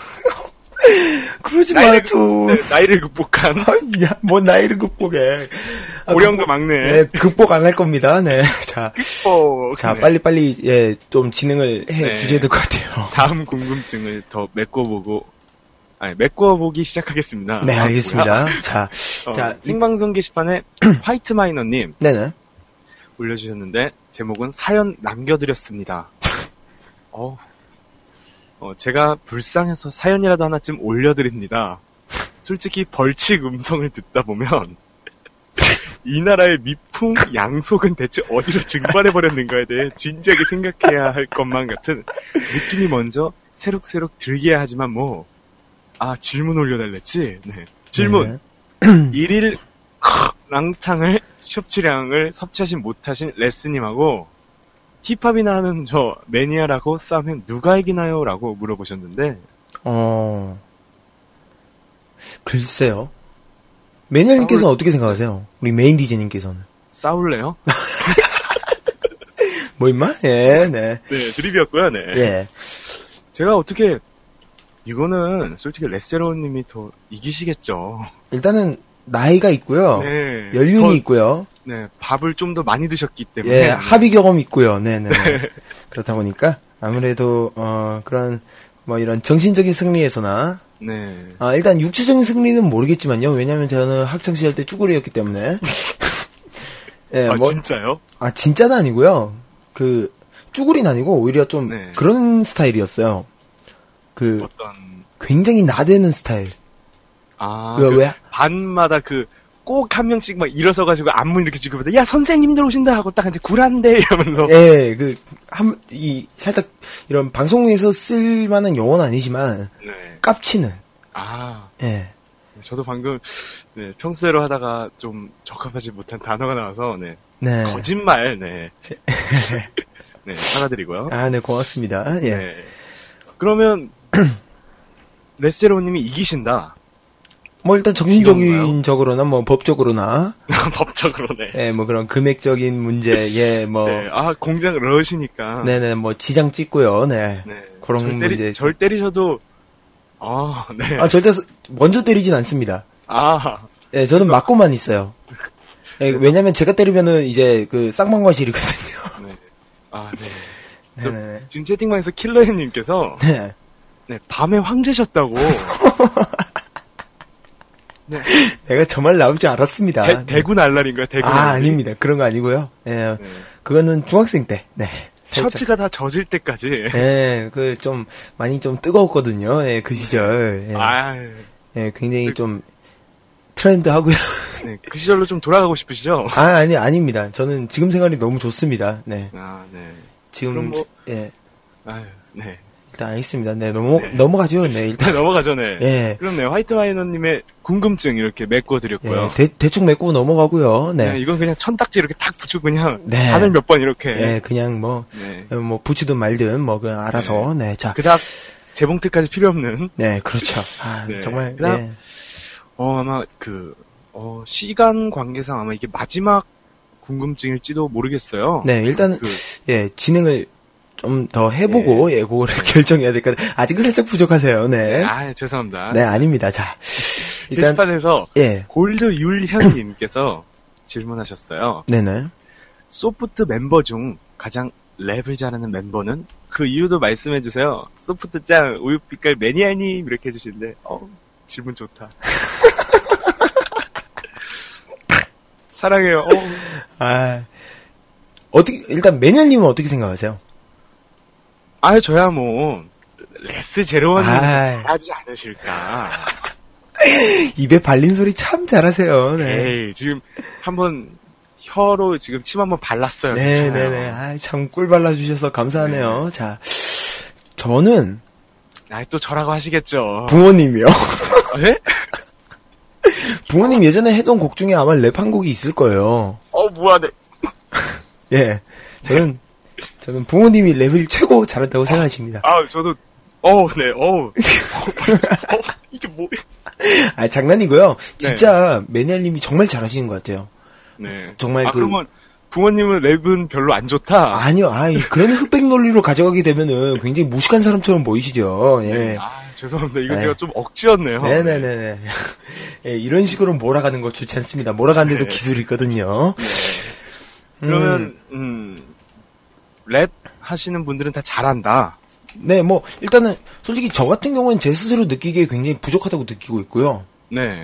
그러지 마, 나이를, 좀. 네, 나이를 극복한. 야, 뭐 나이를 극복해. 아, 고령도 극복, 막내. 네, 극복 안 할 겁니다. 네. 자. 극복. 자, 네. 빨리빨리, 예, 좀 진행을 해 네. 주셔야 될 것 같아요. 다음 궁금증을 더 메꿔보고, 아니, 메꿔보기 시작하겠습니다. 네, 알겠습니다. 자, 어, 자. 생방송 게시판에 화이트 마이너님. 네네. 올려주셨는데, 제목은 사연 남겨드렸습니다. 어, 어, 제가 불쌍해서 사연이라도 하나쯤 올려드립니다. 솔직히 벌칙 음성을 듣다 보면, 이 나라의 미풍, 양속은 대체 어디로 증발해버렸는가에 대해 진지하게 생각해야 할 것만 같은 느낌이 먼저 새록새록 들게 하지만 뭐, 아, 질문 올려달랬지? 네. 질문. 네. 일일 랑탕을, 섭취량을 섭취하신 못하신 레스님하고, 힙합이나 하는 저 매니아라고 싸우면 누가 이기나요? 라고 물어보셨는데, 어, 글쎄요. 매니아님께서는 싸울... 어떻게 생각하세요? 우리 메인 디제이님께서는. 싸울래요? 뭐 임마? 예, 네. 네, 드립이었고요, 네. 예. 제가 어떻게, 이거는 솔직히 레세로님이 더 이기시겠죠. 일단은 나이가 있고요. 네. 연륜이 더, 있고요. 네, 밥을 좀 더 많이 드셨기 때문에. 예, 합의 경험이 있고요. 네네. 네. 그렇다 보니까 아무래도 어 그런 뭐 이런 정신적인 승리에서나 네. 아 일단 육체적인 승리는 모르겠지만요. 왜냐하면 저는 학창 시절 때 쭈구리였기 때문에. 예, 아 뭐, 진짜요? 아 진짜는 아니고요. 그 쭈구리는 아니고 오히려 좀 네. 그런 스타일이었어요. 그 어떤 굉장히 나대는 스타일. 아, 그, 그 왜? 반마다 그 꼭 한 명씩 막 일어서가지고 안무 이렇게 주고보다 야 선생님들 오신다 하고 딱 한테 굴한데 이러면서. 예, 그 한 이 살짝 이런 방송에서 쓸 만한 용어는 아니지만 네. 깝치는. 아. 예. 저도 방금 네, 평소대로 하다가 좀 적합하지 못한 단어가 나와서 네. 네. 거짓말 네. 네, 사과드리고요. 아, 네, 고맙습니다. 예. 네. 그러면 레세로님이 이기신다. 뭐 일단 정신적인 적으로나 뭐 법적으로나 법적으로네. 예, 뭐 그런 금액적인 문제, 예, 뭐 네, 아 공장 러시니까. 네네, 뭐 지장 찍고요, 네. 네. 그런 절 때리, 문제. 절 때리셔도 아, 네. 아, 절대 먼저 때리진 않습니다. 아, 예, 저는 맞고만 있어요. 예, 왜냐면 제가 때리면은 이제 그 쌍방과실이거든요. 네. 아, 네. 네네. 지금 채팅방에서 킬러햄님께서 네. 네, 밤에 황제셨다고. 네. 내가 저 말 나올 줄 알았습니다. 대, 대구 날라린가요? 대구 아, 날라리? 아닙니다. 그런 거 아니고요. 예. 네. 그거는 중학생 때. 네. 살짝. 셔츠가 다 젖을 때까지. 예, 그 좀 많이 좀 뜨거웠거든요. 예, 그 시절. 예. 아, 예, 굉장히 그, 좀 트렌드하고요. 네, 그 시절로 좀 돌아가고 싶으시죠? 아, 아니 아닙니다. 저는 지금 생활이 너무 좋습니다. 네. 아, 네. 지금 뭐, 예. 아유, 네. 일단 알겠습니다. 네, 넘어 네. 넘어가죠. 네, 일단 넘어가죠. 네. 예. 그럼 네, 화이트 마이너님의 궁금증 이렇게 메꿔드렸고요. 예, 대, 대충 메꾸고 넘어가고요. 네. 네, 이건 그냥 천딱지 이렇게 탁 붙이고 그냥 네. 다들 몇 번 이렇게. 네, 그냥 뭐, 네. 뭐 붙이든 말든 뭐 그냥 알아서. 네, 네. 자. 그다음 재봉틀까지 필요 없는. 네, 그렇죠. 아, 네. 정말. 그다음 네. 어 아마 그 어, 시간 관계상 아마 이게 마지막 궁금증일지도 모르겠어요. 네, 일단 그, 예 진행을 좀 더 해보고 네. 예 그거를 네. 결정해야 될 것 같아요. 아직은 살짝 부족하세요. 네. 아 죄송합니다. 네, 아닙니다. 자. 일단 게시판에서 예. 골드 율현님께서 질문하셨어요. 네네. 소프트 멤버 중 가장 랩을 잘하는 멤버는? 그 이유도 말씀해주세요. 소프트 짱 우유빛깔 매니아님 이렇게 해주시는데 어 질문 좋다. 사랑해요. 어. 아 어떻게 일단 매니아님은 어떻게 생각하세요? 아 저야 뭐 레스 제로원님 잘하지 않으실까. 입에 발린 소리 참 잘하세요. 네. 에이, 지금 한번 혀로 지금 침 한번 발랐어요. 네네네. 네. 아, 참 꿀 발라주셔서 감사하네요. 네. 자, 저는 아, 또 저라고 하시겠죠. 부모님이요. 네? 부모님 예전에 해던 곡 중에 아마 랩 한 곡이 있을 거예요. 어, 뭐야, 네. 예, 저는 저는 부모님이 랩을 최고 잘한다고 생각하십니다. 아, 저도 어, 네, 어, 어, 이게 뭐? 아, 장난이고요. 진짜 네. 매니아님이 정말 잘하시는 것 같아요. 네. 정말 아, 그. 그러면 부모님은 랩은 별로 안 좋다? 아니요, 아이, 그런 흑백 논리로 가져가게 되면은 굉장히 무식한 사람처럼 보이시죠. 예. 네. 아, 죄송합니다. 이거 네. 제가 좀 억지였네요. 네네네네. 예, 이런 식으로 몰아가는 거 좋지 않습니다. 몰아가는데도 네. 기술이 있거든요. 네. 그러면, 음, 랩 하시는 분들은 다 잘한다. 네, 뭐, 일단은, 솔직히 저 같은 경우는 제 스스로 느끼기에 굉장히 부족하다고 느끼고 있고요. 네.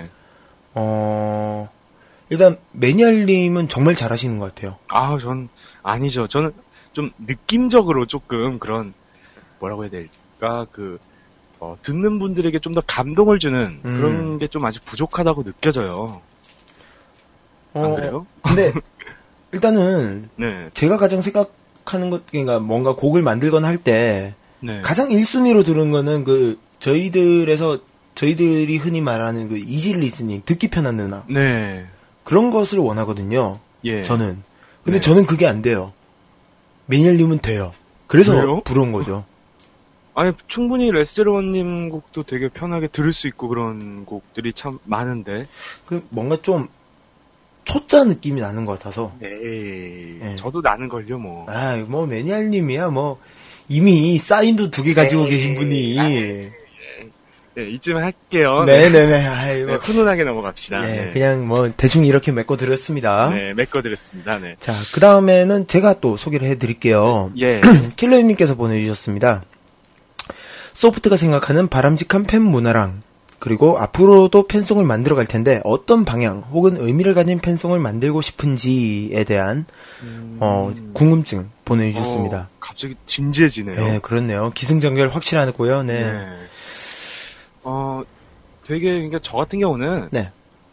어, 일단, 매니아님은 정말 잘하시는 것 같아요. 아, 전, 아니죠. 저는 좀 느낌적으로 조금 그런, 뭐라고 해야 될까, 그, 어, 듣는 분들에게 좀 더 감동을 주는 음. 그런 게 좀 아직 부족하다고 느껴져요. 어, 안 그래요? 근데, 일단은, 네. 제가 가장 생각하는 것, 그러니까 뭔가 곡을 만들거나 할 때, 네. 가장 일 순위로 들은 거는 그, 저희들에서, 저희들이 흔히 말하는 그, 이지 리스닝, 듣기 편한 누나. 네. 그런 것을 원하거든요. 예. 저는. 근데 네. 저는 그게 안 돼요. 매니아님은 돼요. 그래서 왜요? 부러운 거죠. 아니, 충분히 레스제로원님 곡도 되게 편하게 들을 수 있고 그런 곡들이 참 많은데. 그, 뭔가 좀, 초짜 느낌이 나는 것 같아서. 에이, 네. 저도 나는걸요, 뭐. 아, 뭐, 매니아님이야, 뭐, 이미 사인도 두 개 가지고 에이, 계신 분이. 아이, 네, 이쯤 할게요. 네네네. 아이, 뭐. 네, 훈훈하게 넘어갑시다. 네, 네. 그냥 뭐, 대충 이렇게 메꿔드렸습니다. 네, 메꿔드렸습니다. 네. 자, 그 다음에는 제가 또 소개를 해드릴게요. 예. 킬러님께서 보내주셨습니다. 소프트가 생각하는 바람직한 팬 문화랑, 그리고 앞으로도 팬송을 만들어 갈 텐데, 어떤 방향, 혹은 의미를 가진 팬송을 만들고 싶은지에 대한, 음... 어, 궁금증 보내주셨습니다. 어, 갑자기 진지해지네요. 네, 그렇네요. 기승전결 확실하고요, 네. 네. 어, 되게, 그러니까 저 같은 경우는, 네.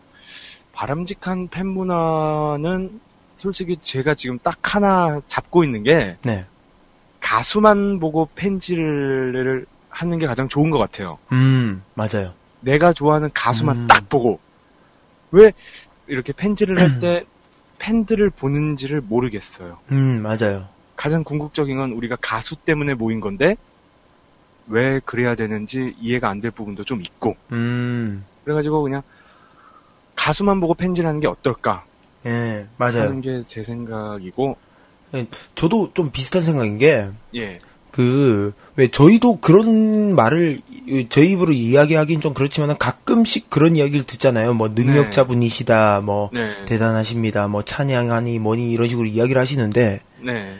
바람직한 팬 문화는, 솔직히 제가 지금 딱 하나 잡고 있는 게, 네. 가수만 보고 팬질을 하는 게 가장 좋은 것 같아요. 음, 맞아요. 내가 좋아하는 가수만 음. 딱 보고, 왜 이렇게 팬질을 할 때 팬들을 보는지를 모르겠어요. 음, 맞아요. 가장 궁극적인 건 우리가 가수 때문에 모인 건데, 왜 그래야 되는지 이해가 안 될 부분도 좀 있고, 음. 그래가지고 그냥 가수만 보고 팬질하는 게 어떨까? 예, 맞아요. 하는 게 제 생각이고, 예, 저도 좀 비슷한 생각인 게, 예. 그, 왜, 저희도 그런 말을, 저희 입으로 이야기하긴 좀 그렇지만 가끔씩 그런 이야기를 듣잖아요. 뭐, 능력자분이시다, 뭐, 네. 대단하십니다, 뭐, 찬양하니, 뭐니, 이런 식으로 이야기를 하시는데, 네.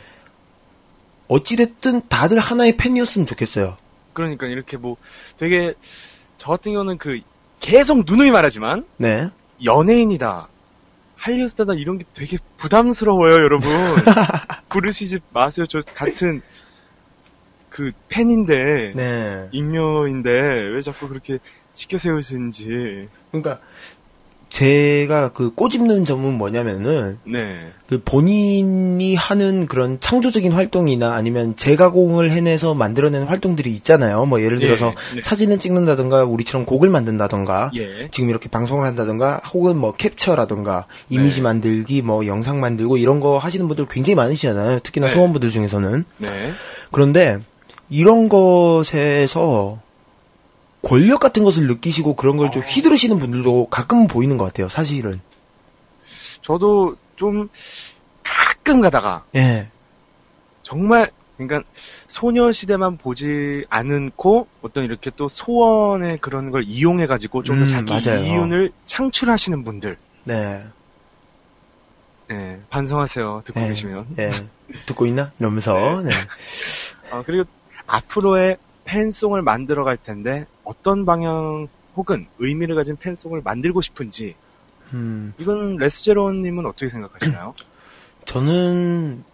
어찌됐든 다들 하나의 팬이었으면 좋겠어요. 그러니까 이렇게 뭐, 되게, 저 같은 경우는 그, 계속 누누이 말하지만, 네. 연예인이다 한리우스타다 이런 게 되게 부담스러워요, 여러분. 부르시지 마세요. 저 같은 그 팬인데, 네. 익명인데 왜 자꾸 그렇게 지켜 세우시는지. 그러니까 제가 그 꼬집는 점은 뭐냐면은 네. 그 본인이 하는 그런 창조적인 활동이나 아니면 재가공을 해내서 만들어내는 활동들이 있잖아요. 뭐 예를 들어서 예, 네. 사진을 찍는다던가 우리처럼 곡을 만든다던가 예. 지금 이렇게 방송을 한다던가 혹은 뭐 캡처라던가 이미지 네. 만들기 뭐 영상 만들고 이런 거 하시는 분들 굉장히 많으시잖아요. 특히나 네. 소원분들 중에서는. 네. 그런데 이런 것에서 권력 같은 것을 느끼시고 그런 걸 좀 휘두르시는 분들도 가끔 보이는 것 같아요, 사실은. 저도 좀 가끔 가다가 예. 정말 그러니까 소녀시대만 보지 않고 어떤 이렇게 또 소원의 그런 걸 이용해 가지고 좀 더 음, 자기 맞아요. 이윤을 창출하시는 분들. 네. 네, 반성하세요. 듣고 예. 계시면. 예. 듣고 있나? 이러면서. 네. 어, 그리고 앞으로의 팬송을 만들어 갈 텐데 어떤 방향 혹은 의미를 가진 팬송을 만들고 싶은지 음. 이건 레스제로님은 어떻게 생각하시나요? 저는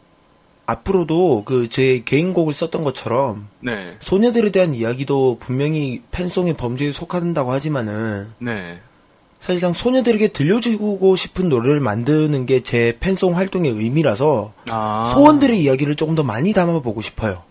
앞으로도 그 제 개인곡을 썼던 것처럼 네. 소녀들에 대한 이야기도 분명히 팬송의 범주에 속한다고 하지만은 네. 사실상 소녀들에게 들려주고 싶은 노래를 만드는 게 제 팬송 활동의 의미라서 아. 소원들의 이야기를 조금 더 많이 담아보고 싶어요.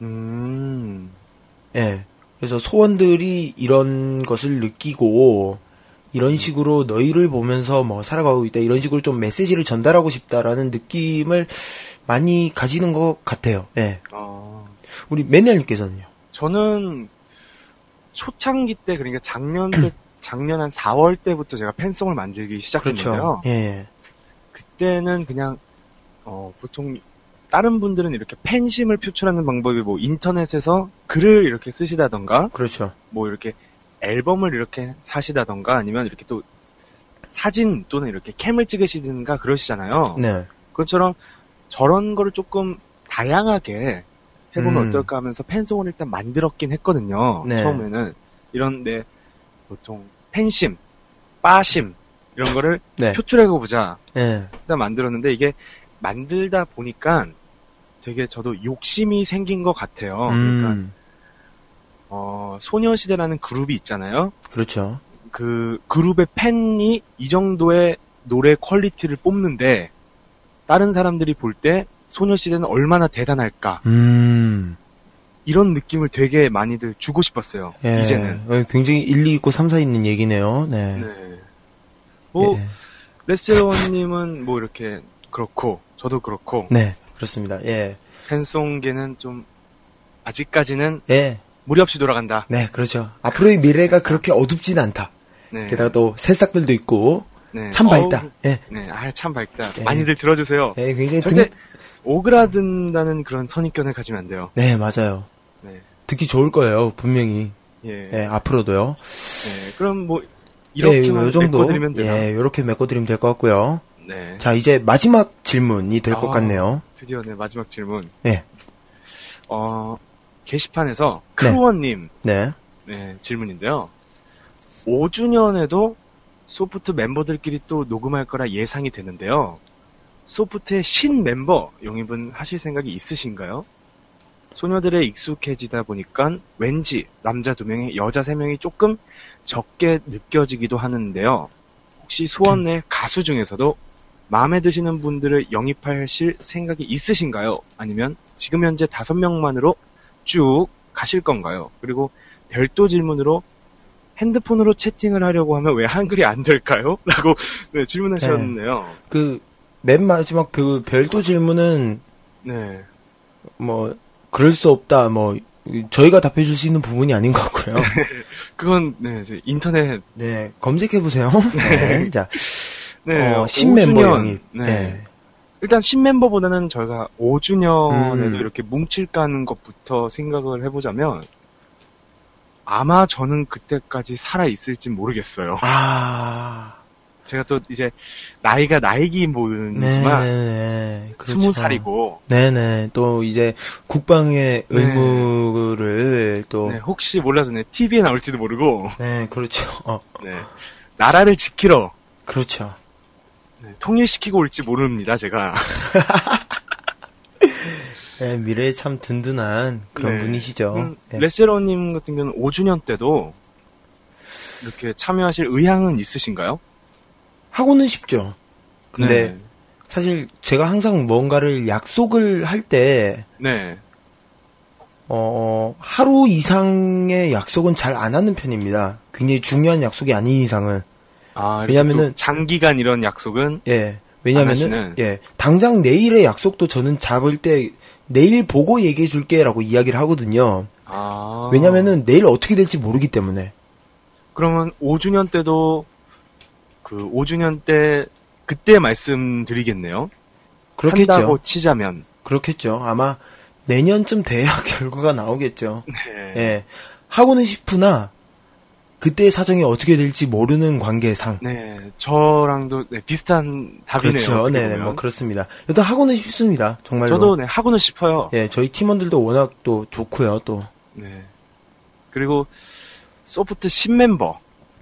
음. 예. 그래서 소원들이 이런 것을 느끼고 이런 식으로 너희를 보면서 뭐 살아가고 있다 이런 식으로 좀 메시지를 전달하고 싶다라는 느낌을 많이 가지는 것 같아요. 예. 어. 우리 매니아님께서는요? 저는 초창기 때 그러니까 작년 때 작년 한 사월 때부터 제가 팬송을 만들기 시작했는데요. 그렇죠. 예. 그때는 그냥 어 보통 다른 분들은 이렇게 팬심을 표출하는 방법이 뭐 인터넷에서 글을 이렇게 쓰시다던가 그렇죠. 뭐 이렇게 앨범을 이렇게 사시다던가 아니면 이렇게 또 사진 또는 이렇게 캠을 찍으시든가 그러시잖아요. 네. 그것처럼 저런 거를 조금 다양하게 해보면 음. 어떨까 하면서 팬송을 일단 만들었긴 했거든요. 네. 처음에는 이런 내 보통 팬심, 빠심 이런 거를 네. 표출해보자 네. 일단 만들었는데 이게 만들다 보니까 되게 저도 욕심이 생긴 것 같아요. 음. 그러니까 어, 소녀시대라는 그룹이 있잖아요. 그렇죠. 그 그룹의 팬이 이 정도의 노래 퀄리티를 뽑는데 다른 사람들이 볼 때 소녀시대는 얼마나 대단할까. 음. 이런 느낌을 되게 많이들 주고 싶었어요. 예. 이제는. 어, 굉장히 일리 있고 삼사 있는 얘기네요. 네. 네. 뭐 예. 레스제로님은 뭐 이렇게 그렇고 저도 그렇고. 네. 그렇습니다. 예. 팬송계는 좀 아직까지는 예. 무리 없이 돌아간다. 네, 그렇죠. 앞으로의 미래가 그렇게 어둡진 않다. 네. 게다가 또 새싹들도 있고 네. 참 밝다. 어우, 예. 네, 아, 참 밝다. 예. 많이들 들어주세요. 예, 굉장히 절대 등... 오그라든다는 그런 선입견을 가지면 안 돼요. 네, 맞아요. 네. 듣기 좋을 거예요, 분명히. 예. 예, 앞으로도요. 네, 그럼 뭐 이렇게만 예, 요 정도. 메꿔드리면 되나? 예, 요렇게 메꿔드리면 될 것 같고요. 네. 자, 이제 마지막 질문이 될 것 아, 같네요. 드디어 네, 마지막 질문. 예. 어, 게시판에서 크루원님 네. 네, 질문인데요. 오 주년에도 소프트 멤버들끼리 또 녹음할 거라 예상이 되는데요. 소프트의 신 멤버 영입은 하실 생각이 있으신가요? 소녀들에 익숙해지다 보니까 왠지 남자 두 명에 여자 세 명이 조금 적게 느껴지기도 하는데요. 혹시 소원 내 가수 중에서도 마음에 드시는 분들을 영입하실 생각이 있으신가요? 아니면 지금 현재 다섯 명만으로 쭉 가실 건가요? 그리고 별도 질문으로 핸드폰으로 채팅을 하려고 하면 왜 한글이 안 될까요? 라고 네, 질문하셨네요. 그, 맨 마지막 그 별도 질문은, 네. 뭐, 그럴 수 없다, 뭐, 저희가 답해줄 수 있는 부분이 아닌 것 같고요. 그건, 네, 이제 인터넷. 네, 검색해보세요. 네, 자. 네, 어, 신멤버 오 주년, 영입. 네. 네. 일단 신멤버보다는 저희가 오 주년에도 음. 이렇게 뭉칠까 하는 것부터 생각을 해보자면, 아마 저는 그때까지 살아있을지 모르겠어요. 아. 제가 또 이제, 나이가 나이긴 모르지만, 네, 그렇죠. 스무 살이고, 네네. 또 이제 국방의 네. 의무를 또. 네, 혹시 몰라서 네, 티비에 나올지도 모르고, 네, 그렇죠. 어. 네, 나라를 지키러, 그렇죠. 네, 통일시키고 올지 모릅니다, 제가. 네, 미래에 참 든든한 그런 네. 분이시죠. 음, 네. 레세로님 같은 경우는 오 주년 때도 이렇게 참여하실 의향은 있으신가요? 하고는 싶죠. 근데 네. 사실 제가 항상 뭔가를 약속을 할 때 네. 어, 하루 이상의 약속은 잘 안 하는 편입니다. 굉장히 중요한 약속이 아닌 이상은. 아, 왜냐면은 장기간 이런 약속은 예. 왜냐면은 하시는? 예. 당장 내일의 약속도 저는 잡을 때 내일 보고 얘기해 줄게라고 이야기를 하거든요. 아. 왜냐면은 내일 어떻게 될지 모르기 때문에. 그러면 오 주년 때도 그 오 주년 때 그때 말씀드리겠네요. 그렇겠죠. 한다고 치자면. 그렇겠죠. 아마 내년쯤 돼야 결과가 나오겠죠. 네. 예. 하고는 싶으나 그때의 사정이 어떻게 될지 모르는 관계상. 네, 저랑도 네, 비슷한 답이네요. 그렇죠. 네, 보면. 뭐 그렇습니다. 일단 하고는 싶습니다. 정말로. 저도 네, 하고는 싶어요. 예, 저희 팀원들도 워낙 또 좋고요, 또. 네. 그리고 소프트 신멤버.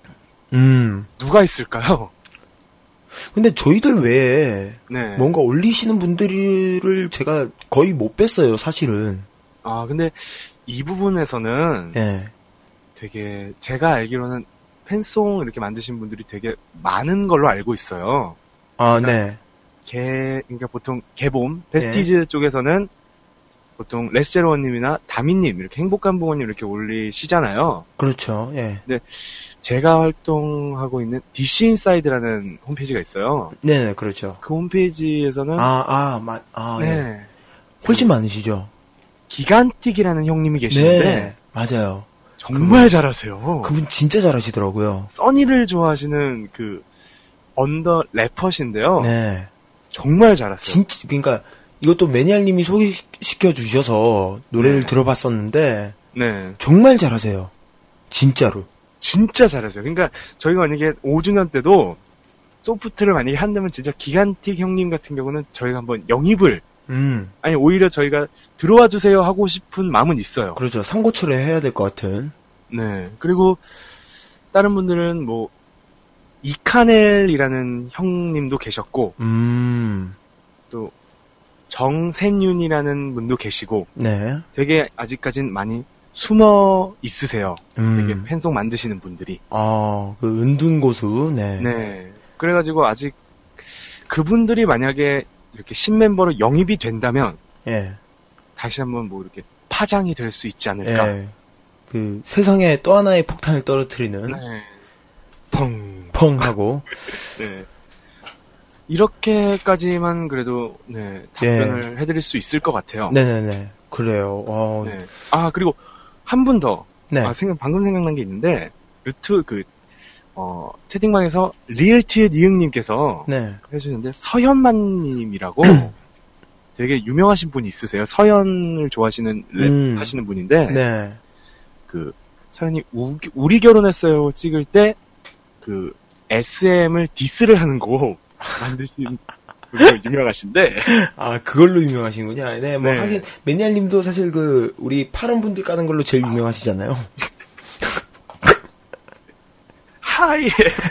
음. 누가 있을까요? 근데 저희들 외에 네. 뭔가 올리시는 분들을 제가 거의 못 뵀어요, 사실은. 아, 근데 이 부분에서는 예. 되게 제가 알기로는 팬송 이렇게 만드신 분들이 되게 많은 걸로 알고 있어요. 아, 그러니까 네. 개, 그러니까 보통 개봄, 베스티즈 네. 쪽에서는 보통 레스제로원님이나 다미님 이렇게 행복한 부모님 이렇게 올리시잖아요. 그렇죠. 예. 근데 제가 활동하고 있는 디씨인사이드라는 홈페이지가 있어요. 네네, 그렇죠. 그 홈페이지에서는 아, 아, 마, 아, 네. 예. 훨씬 많으시죠. 기간틱이라는 형님이 계시는데 네, 맞아요. 정말 그분, 잘하세요. 그분 진짜 잘하시더라고요. 써니를 좋아하시는 그 언더 래퍼신데요. 네. 정말 잘하세요. 진짜 그러니까 이것도 매니아님이 소개시켜 주셔서 노래를 네. 들어봤었는데 네. 정말 잘하세요. 진짜로. 진짜 잘하세요. 그러니까 저희가 만약에 오 주년 때도 소프트를 만약에 한다면 진짜 기간틱 형님 같은 경우는 저희가 한번 영입을 음. 아니 오히려 저희가 들어와 주세요 하고 싶은 마음은 있어요. 그렇죠. 상고초를 해야 될 것 같은. 네. 그리고 다른 분들은 뭐 이카넬이라는 형님도 계셨고 음. 또 정센윤이라는 분도 계시고 네. 되게 아직까진 많이 숨어 있으세요. 음. 되게 팬송 만드시는 분들이. 아, 그 은둔고수. 네. 네. 그래가지고 아직 그분들이 만약에 이렇게 신멤버로 영입이 된다면 예. 다시 한번 뭐 이렇게 파장이 될 수 있지 않을까. 예. 그 세상에 또 하나의 폭탄을 떨어뜨리는 네. 펑. 펑 하고. 네. 이렇게까지만 그래도 네, 답변을 예. 해드릴 수 있을 것 같아요. 네네네. 그래요. 어. 네. 아 그리고 한 분 더. 네. 아 생각 방금 생각난 게 있는데 유튜브 그 어, 채팅방에서 리얼티의 니응님께서 네. 해주는데 서현만님이라고 되게 유명하신 분이 있으세요. 서현을 좋아하시는 랩 음. 하시는 분인데 네. 그 서현이 우, 우리 결혼했어요 찍을 때 그 에스엠을 디스를 하는 곡 만드신 분이 유명하신데 아 그걸로 유명하신군요. 네, 뭐 네. 하긴 매니아님도 사실 그 우리 파란 분들 까는 걸로 제일 유명하시잖아요. 하이.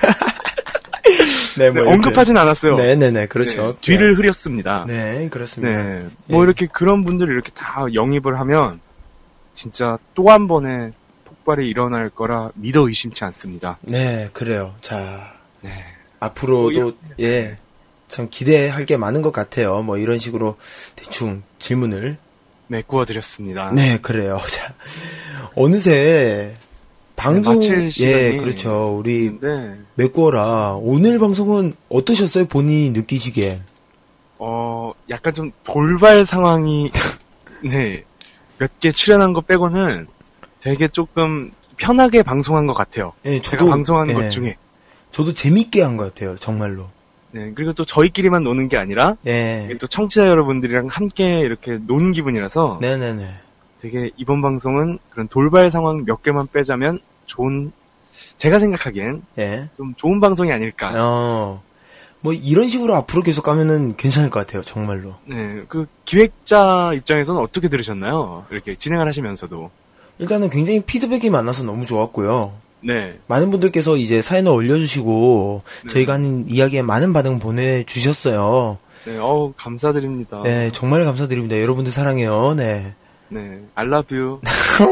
네, 뭐 네, 언급하진 않았어요. 네네네, 그렇죠. 네, 뒤를 흐렸습니다. 네, 그렇습니다. 네, 뭐 이렇게 그런 분들이 이렇게 다 영입을 하면 진짜 또 한 번의 폭발이 일어날 거라 믿어 의심치 않습니다. 네, 그래요. 자, 네. 앞으로도 예, 참 기대할 게 많은 것 같아요. 뭐 이런 식으로 대충 질문을 네, 구워드렸습니다. 네, 그래요. 자, 어느새 방송 네, 마칠 시간이 예, 그렇죠. 우리 네. 메꾸어라 오늘 방송은 어떠셨어요? 본인이 느끼시기에? 어, 약간 좀 돌발 상황이 네, 몇 개 출연한 거 빼고는 되게 조금 편하게 방송한 것 같아요. 예, 저도 제가 방송한 예, 것 중에. 저도 재밌게 한 것 같아요. 정말로. 네, 그리고 또 저희끼리만 노는 게 아니라 예. 또 청취자 여러분들이랑 함께 이렇게 노는 기분이라서 네네네. 되게 이번 방송은 그런 돌발 상황 몇 개만 빼자면 좋은 제가 생각하기엔 예. 좀 좋은 방송이 아닐까. 어. 뭐 이런 식으로 앞으로 계속 가면은 괜찮을 것 같아요. 정말로. 네, 그 기획자 입장에서는 어떻게 들으셨나요? 이렇게 진행을 하시면서도. 일단은 굉장히 피드백이 많아서 너무 좋았고요. 네. 많은 분들께서 이제 사연을 올려주시고 네. 저희가 하는 이야기에 많은 반응 보내주셨어요. 네, 어우, 감사드립니다. 네, 정말 감사드립니다. 여러분들 사랑해요. 네. 네, I love you.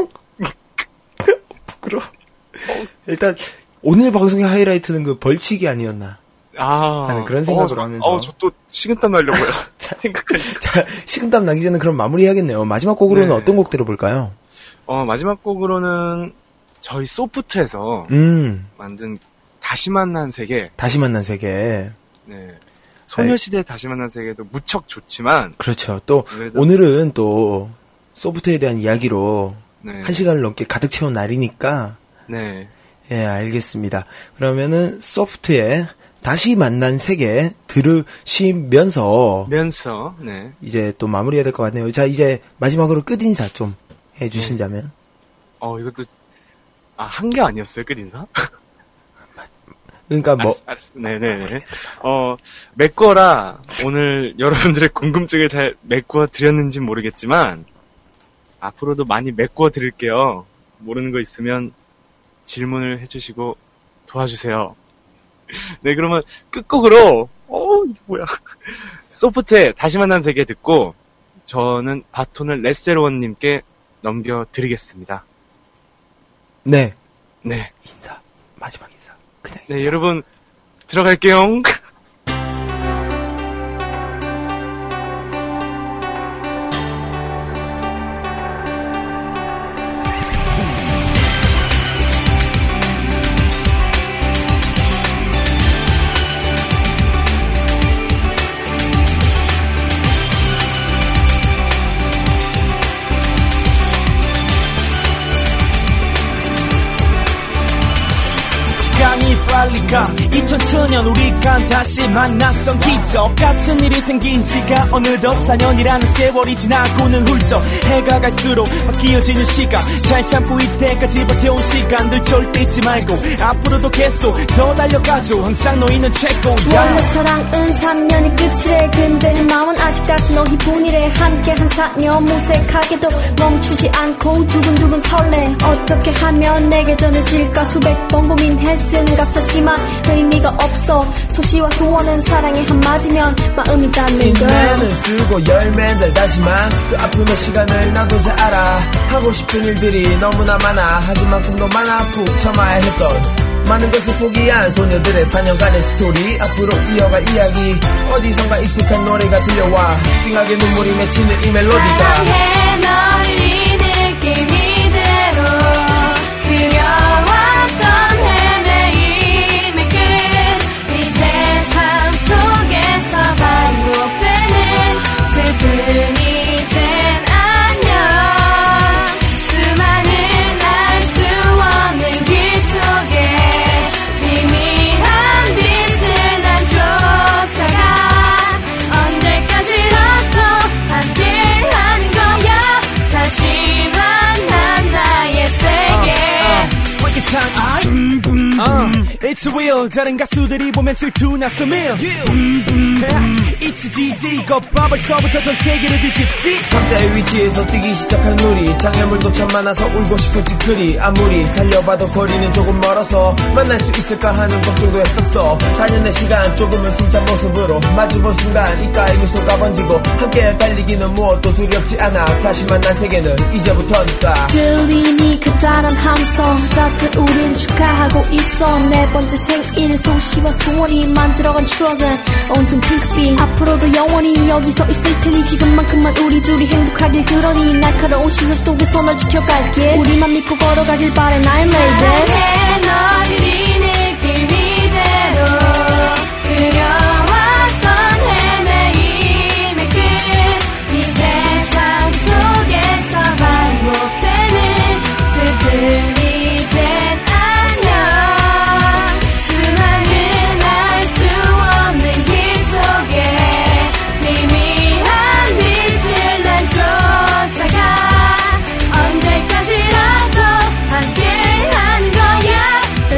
부끄러워. 일단 오늘 방송의 하이라이트는 그 벌칙이 아니었나. 아, 하는 그런 생각을 어, 저, 하면서. 어, 저 또 식은땀 나려고요. 생각하니까. 자, 식은땀 나기 전에 그럼 마무리해야겠네요. 마지막 곡으로는 네. 어떤 곡 들어볼까요? 어, 마지막 곡으로는 저희 소프트에서 음. 만든 다시 만난 세계. 다시 만난 세계. 네. 소녀시대 다시 만난 세계도 무척 좋지만. 그렇죠. 또 그래도- 오늘은 또 소프트에 대한 이야기로 네. 한 시간을 넘게 가득 채운 날이니까. 네. 예, 알겠습니다. 그러면은 소프트의 다시 만난 세계 들으시면서 면서, 네. 이제 또 마무리해야 될 것 같네요. 자, 이제 마지막으로 끝인사 좀 해주신다면. 어, 이것도, 아, 한 게 아니었어요, 끝인사? 그러니까 뭐, 알았어, 알았어. 네네네. 어, 메꿔라, 오늘 여러분들의 궁금증을 잘 메꿔 드렸는지 모르겠지만, 앞으로도 많이 메꿔 드릴게요. 모르는 거 있으면 질문을 해주시고 도와주세요. 네, 그러면 끝곡으로, 어, 이게 뭐야. 소프트의 다시 만난 세계 듣고, 저는 바톤을 레세로원님께 넘겨드리겠습니다. 네. 네. 인사. 마지막 인사. 그냥 네, 여러분, 들어갈게요. 시간이 빨리 가 이천칠 년 우리가 다시 만났던 기적 같은 일이 생긴 지가 어느덧 사 년이라는 세월이 지나고는 훌쩍 해가 갈수록 바뀌어지는 시간 잘 참고 이때까지 버텨온 시간들 절대 잊지 말고 앞으로도 계속 더 달려가죠 항상 너희는 최고야 원래 사랑은 삼 년이 끝이래 근데 마음은 아직 같은 너희뿐이래 함께 한 사 년 무색하게도 멈추지 않고 두근두근 설레 어떻게 하면 내게 전해질까 수백 번 고민했음 가사지만 의미가 없어 소시와 소원은 사랑의 한마디면 마음이 닿는 걸 인내는 쓰고 열매는 달지만 그 아픔의 시간을 나도 잘 알아 하고 싶은 일들이 너무나 많아 하지만 꿈도 많아 푹 참아야 했던 많은 것을 포기한 소녀들의 사 년간의 스토리 앞으로 이어갈 이야기 어디선가 익숙한 노래가 들려와 찡하게 눈물이 맺히는 이 멜로디가 사랑해 널 이 느낌 이대로 그려왔던 헤매임의 끝 이 세상 속에서 반복되는 슬픔이 된 안녕 수많은 알 수 없는 길 속에 희미한 빛을 난 쫓아가 언제까지라도 함께하는 거야 다시 만난 나의 세계 Break it down uh, It's real 다른 가수들이 보면 질투나서 밀 잊히지지 이것봐 벌써부터 전 세계를 뒤집지 각자의 위치에서 뛰기 시작한 우리 장애물도 참 많아서 울고 싶어진 그리 아무리 달려봐도 거리는 조금 멀어서 만날 수 있을까 하는 걱정도 했었어 사 년의 시간 조금은 숨찬 모습으로 마주본 순간 입가에 미소가 번지고 함께 달리기는 무엇도 두렵지 않아 다시 만난 세계는 이제부터니까 들리니 그다란 함성 다들 우린 축하하고 있어 네 번째 생일 소시와 소원이 만들어간 추억은 온통 핑크빛 앞으로도 영원히 여기서 있을 테니 지금만큼만 우리 둘이 행복하길 그러니 날카로운 시선 속에서 널 지켜갈게 우리만 믿고 걸어가길 바래 나의 lady 사랑해 널 이 느낌 이대로 그려왔던 헤매임의 끝 이 세상 속에서 반복되는 슬픔이 된 안녕 수많은 알 수 없는 길 속에 희미한 빛을 난 쫓아가 언제까지라도 함께하는 거야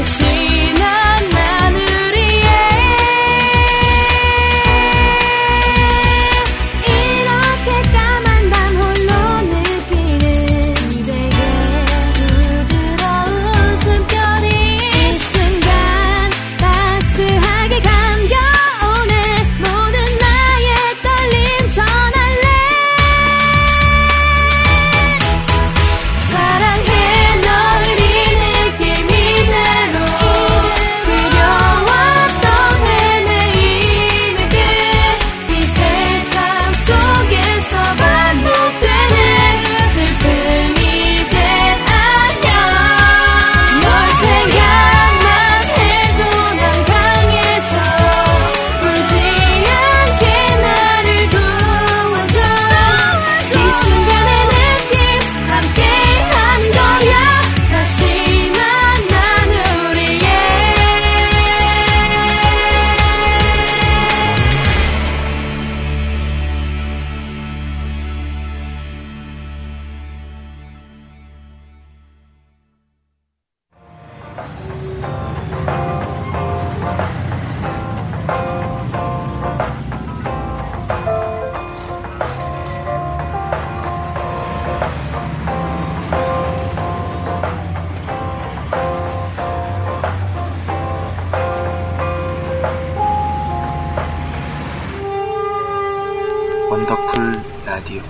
원더풀 라디오.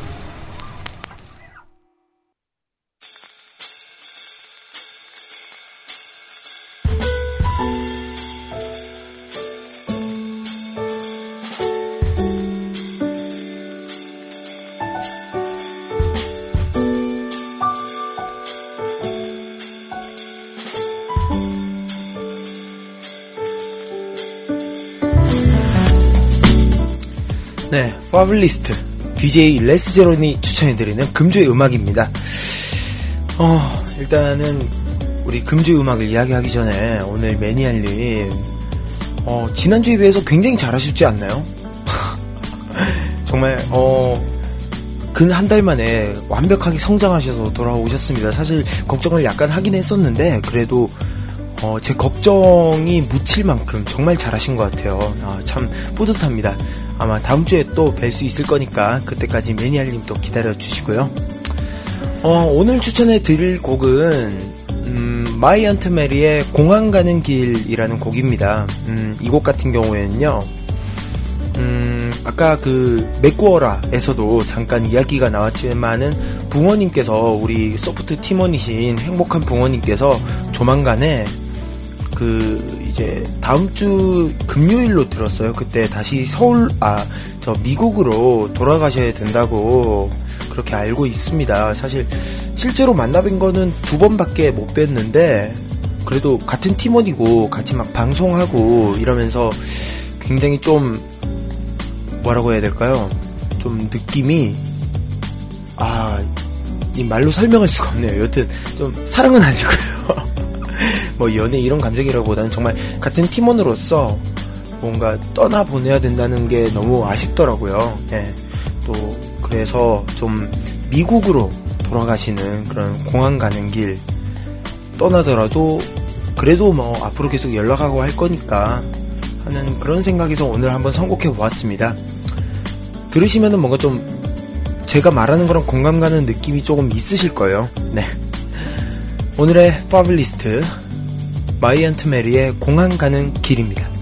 네, 파블리스트 디제이 레스제론이 추천해드리는 금주의 음악입니다. 어, 일단은 우리 금주의 음악을 이야기하기 전에 오늘 매니아님 어, 지난주에 비해서 굉장히 잘하셨지 않나요? 정말 어, 근 한 달 만에 완벽하게 성장하셔서 돌아오셨습니다. 사실 걱정을 약간 하긴 했었는데 그래도 어, 제 걱정이 묻힐 만큼 정말 잘하신 것 같아요. 아, 참 뿌듯합니다. 아마 다음 주에 또 뵐 수 있을 거니까 그때까지 매니아님 또 기다려 주시고요. 어, 오늘 추천해 드릴 곡은 음, 마이 언트 메리의 공항 가는 길이라는 곡입니다. 음, 이 곡 같은 경우에는요. 음, 아까 그 맥구어라에서도 잠깐 이야기가 나왔지만은 붕어님께서 우리 소프트 팀원이신 행복한 붕어님께서 조만간에 그 이제 다음 주 금요일로 들었어요. 그때 다시 서울 아 저 미국으로 돌아가셔야 된다고 그렇게 알고 있습니다. 사실 실제로 만나뵌 거는 두 번밖에 못 뵀는데 그래도 같은 팀원이고 같이 막 방송하고 이러면서 굉장히 좀 뭐라고 해야 될까요? 좀 느낌이 아 이 말로 설명할 수가 없네요. 여튼 좀 사랑은 아니고요. 뭐 연애 이런 감정이라기보다는 정말 같은 팀원으로서 뭔가 떠나보내야 된다는 게 너무 아쉽더라고요. 예. 또 그래서 좀 미국으로 돌아가시는 그런 공항 가는 길 떠나더라도 그래도 뭐 앞으로 계속 연락하고 할 거니까 하는 그런 생각에서 오늘 한번 선곡해 보았습니다. 들으시면은 뭔가 좀 제가 말하는 거랑 공감 가는 느낌이 조금 있으실 거예요. 네. 오늘의 파블리스트 마이 언트 메리의 공항 가는 길입니다.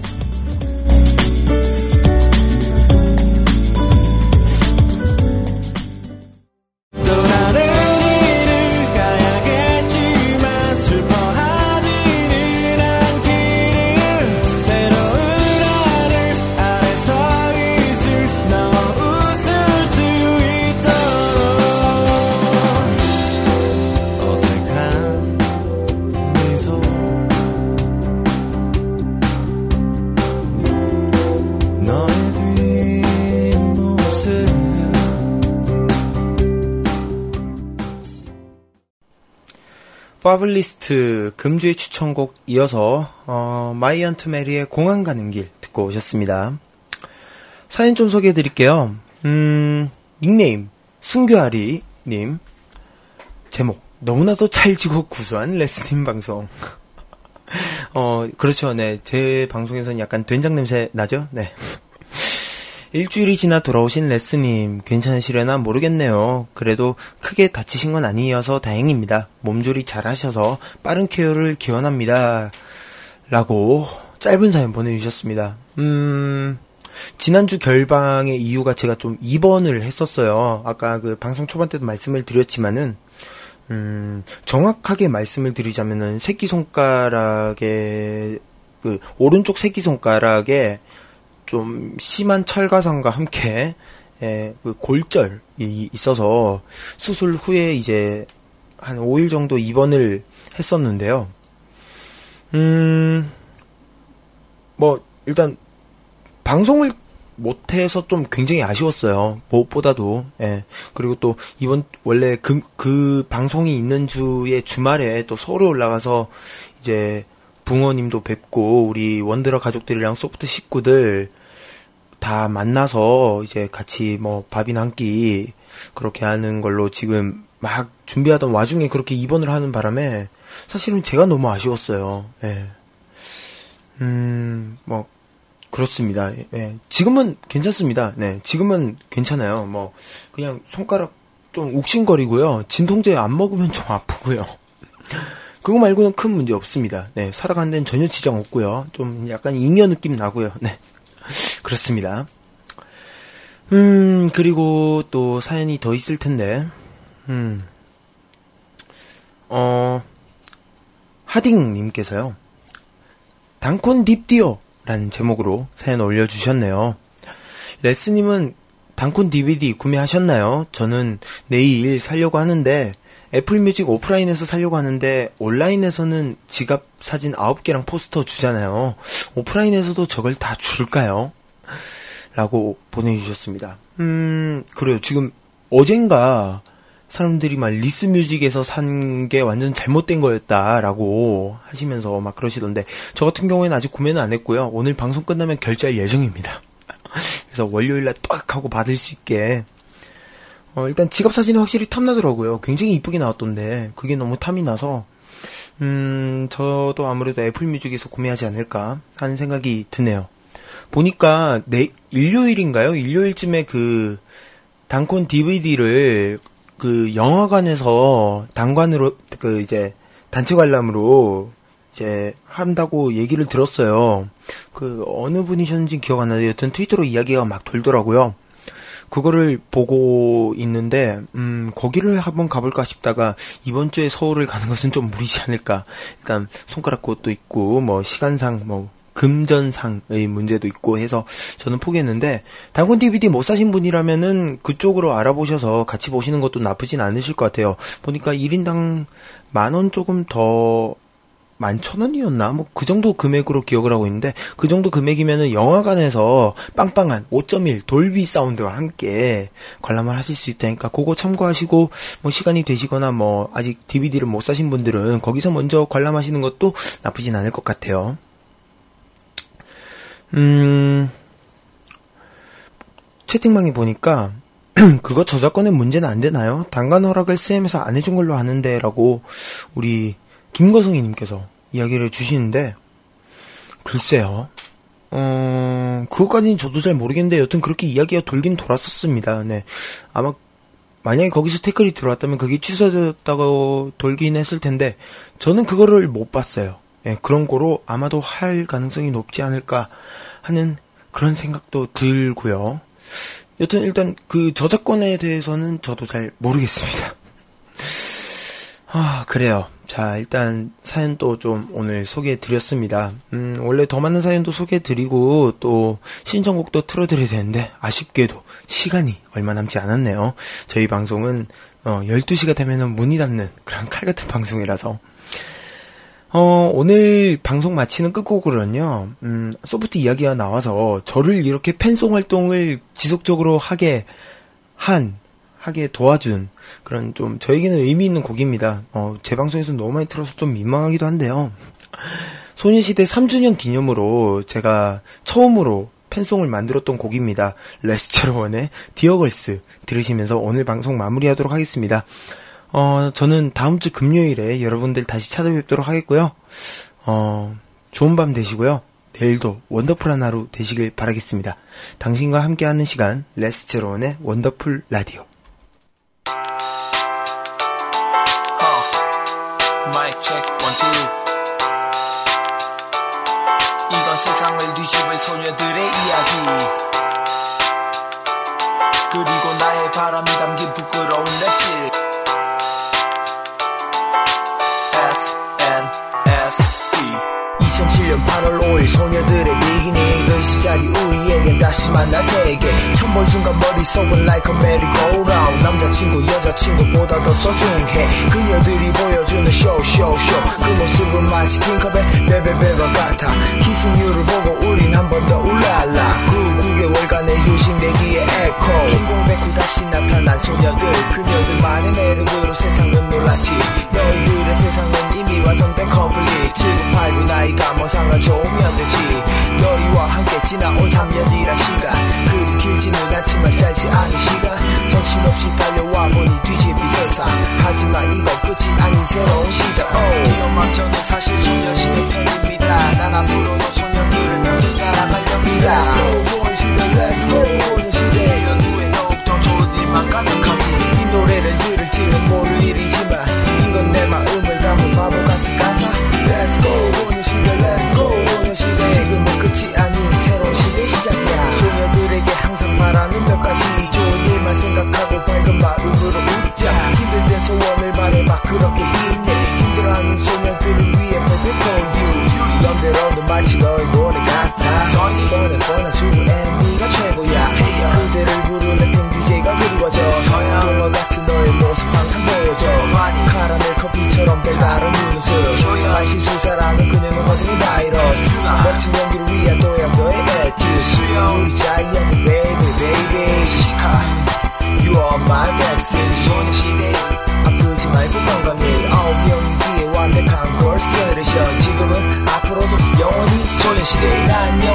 파블리스트 금주의 추천곡 이어서 어, 마이 언트 메리의 공항 가는 길 듣고 오셨습니다. 사연 좀 소개해드릴게요. 음, 닉네임 순규아리님. 제목 너무나도 찰지고 구수한 레스님 방송. 어 그렇죠. 네, 제 방송에서는 약간 된장 냄새 나죠. 네. 일주일이 지나 돌아오신 레스님 괜찮으시려나 모르겠네요. 그래도 크게 다치신 건 아니어서 다행입니다. 몸조리 잘 하셔서 빠른 쾌유를 기원합니다. 라고 짧은 사연 보내주셨습니다. 음... 지난주 결방의 이유가 제가 좀 입원을 했었어요. 아까 그 방송 초반 때도 말씀을 드렸지만은 음... 정확하게 말씀을 드리자면은 새끼손가락에 그 오른쪽 새끼손가락에 좀 심한 철가상과 함께 예, 그 골절이 있어서 수술 후에 이제 한 오 일 정도 입원을 했었는데요. 음, 뭐 일단 방송을 못해서 좀 굉장히 아쉬웠어요. 무엇보다도. 예. 그리고 또 이번 원래 그, 그 방송이 있는 주에 주말에 또 서울에 올라가서 이제 붕어님도 뵙고 우리 원드러 가족들이랑 소프트 식구들 다 만나서 이제 같이 뭐 밥이나 한 끼 그렇게 하는 걸로 지금 막 준비하던 와중에 그렇게 입원을 하는 바람에 사실은 제가 너무 아쉬웠어요. 예. 음, 뭐, 그렇습니다. 예. 지금은 괜찮습니다. 네. 지금은 괜찮아요. 뭐, 그냥 손가락 좀 욱신거리고요. 진통제 안 먹으면 좀 아프고요. 그거 말고는 큰 문제 없습니다. 네. 살아가는 데는 전혀 지장 없고요. 좀 약간 잉여 느낌 나고요. 네. 그렇습니다. 음, 그리고 또 사연이 더 있을 텐데, 음, 어, 하딩님께서요. 단콘 딥디오 라는 제목으로 사연 올려주셨네요. 레스님은 단콘 디비디 구매하셨나요? 저는 내일 사려고 하는데 애플뮤직 오프라인에서 사려고 하는데 온라인에서는 지갑 사진 아홉 개랑 포스터 주잖아요. 오프라인에서도 저걸 다 줄까요? 라고 보내주셨습니다. 음, 그래요. 지금 어젠가 사람들이 막 리스뮤직에서 산 게 완전 잘못된 거였다라고 하시면서 막 그러시던데, 저 같은 경우에는 아직 구매는 안 했고요. 오늘 방송 끝나면 결제할 예정입니다. 그래서 월요일날 딱 하고 받을 수 있게. 어, 일단 지갑 사진이 확실히 탐나더라고요. 굉장히 이쁘게 나왔던데 그게 너무 탐이 나서 음, 저도 아무래도 애플뮤직에서 구매하지 않을까 하는 생각이 드네요. 보니까 내 일요일인가요? 일요일쯤에 그 단콘 디비디를 그 영화관에서 단관으로 그 이제 단체 관람으로 이제 한다고 얘기를 들었어요. 그 어느 분이셨는지 기억 안 나는데 여튼 트위터로 이야기가 막 돌더라고요. 그거를 보고 있는데 음 거기를 한번 가볼까 싶다가 이번 주에 서울을 가는 것은 좀 무리지 않을까. 일단 손가락 곳도 있고 뭐 시간상 뭐 금전상의 문제도 있고 해서 저는 포기했는데, 단콘 디비디 못 사신 분이라면은 그쪽으로 알아보셔서 같이 보시는 것도 나쁘진 않으실 것 같아요. 보니까 일 인당 만 원 조금 더 만천 원이었나? 뭐 그 정도 금액으로 기억을 하고 있는데, 그 정도 금액이면은 영화관에서 빵빵한 오 점 일 돌비 사운드와 함께 관람을 하실 수 있다니까 그거 참고하시고, 뭐 시간이 되시거나 뭐 아직 디비디를 못 사신 분들은 거기서 먼저 관람하시는 것도 나쁘진 않을 것 같아요. 음, 채팅방에 보니까 그거 저작권의 문제는 안 되나요? 단관 허락을 씨엠에서 안 해준 걸로 아는데 라고 우리 김거성이님께서 이야기를 주시는데, 글쎄요. 어, 그것까지는 저도 잘 모르겠는데 여튼 그렇게 이야기가 돌긴 돌았었습니다. 네. 아마 만약에 거기서 태클이 들어왔다면 그게 취소됐다고 돌긴 했을 텐데 저는 그거를 못 봤어요. 예, 그런 거로 아마도 할 가능성이 높지 않을까 하는 그런 생각도 들고요. 여튼 일단 그 저작권에 대해서는 저도 잘 모르겠습니다. 아, 그래요. 자, 일단 사연도 좀 오늘 소개해드렸습니다. 음, 원래 더 많은 사연도 소개해드리고 또 신청곡도 틀어드려야 되는데 아쉽게도 시간이 얼마 남지 않았네요. 저희 방송은 어, 열두 시가 되면은 문이 닫는 그런 칼같은 방송이라서 어, 오늘 방송 마치는 끝곡으로는요, 음, 소프트 이야기가 나와서 저를 이렇게 팬송 활동을 지속적으로 하게 한, 하게 도와준 그런 좀 저에게는 의미 있는 곡입니다. 어, 제 방송에서 너무 많이 틀어서 좀 민망하기도 한데요. 소녀시대 삼 주년 기념으로 제가 처음으로 팬송을 만들었던 곡입니다. 레스처러원의 디어걸스 들으시면서 오늘 방송 마무리하도록 하겠습니다. 어, 저는 다음 주 금요일에 여러분들 다시 찾아뵙도록 하겠고요. 어, 좋은 밤 되시고요. 내일도 원더풀한 하루 되시길 바라겠습니다. 당신과 함께하는 시간, 레스제로원의 원더풀 라디오. 마이크 체크 원 투. 이건 세상을 뒤집을 소녀들의 이야기, 그리고 나의 바람이 담긴 부끄러운 랩질. 이천칠 년 팔월 오일 소녀들의 비기닝, 그 시작이 우리에겐 다시 만날 세계. 처음 본 순간 머릿속은 like a merry-go-round. 남자친구 여자친구보다 더 소중해 그녀들이 보여주는 쇼쇼쇼. 그 모습은 마치 팅커벨 베베베가 같아. 키스뉴를 보고 우린 한 번 더 울랄라. 구 개월간의 휴식 내기의 에코. 킹공백후 다시 나타난 소녀들, 그녀들만의 매력으로 세상은 놀랐지. 너희들의 세상은 이미 완성된 컴플릿. 칠구팔구 나이가 뭐 상관 좋으면 되지. 너희와 함께 지나온 삼 년이란 시간, 그리 길지는 않지만 짧지 않은 시간. 정신없이 달려와 보니 뒤집이 세상. 하지만 이건 끝이 아닌 새로운 시작. 기억 막저는 사실 소녀시대 팬입니다. 난 앞으로도 소녀 Let's go 소녀시대 Let's go 소녀시대 연두에 더욱더 좋은 일만 가득하니 이 노래를 들을지는 모를 일이지만 이건 내 마음을 담은 바보 같은 가사 Let's go 소녀시대 Let's go 소녀시대 지금은 끝이 아닌 새로운 시대 시작이야 소녀들에게 항상 바라는 몇 가지 좋은 일만 생각하고 밝은 마음으로 웃자 힘들 때 소원을 말해봐 그렇게 힘내 힘들어하는 소녀들을 위해 perfect for you 연대로는 마치 너의 노래 같아 뻔해 뻔해주고 엠비가 최고야 그대를 부르는 팬 디제이가 그리워져 동화 같은 너의 모습 항상 보여줘 카라멜 커피처럼 달달한 눈웃음 말실수 잘하는 그녀는 거짓의 바이러스 멋진 연기를 위한 도약너의 에듀스 우리 자이언트 baby baby 시카 You are my destiny 소녀시대 아프지 말고 건강해 아홉 명이기에 완벽한 걸 쓰르셔 지금은 앞으로도 영원히 소녀시대 난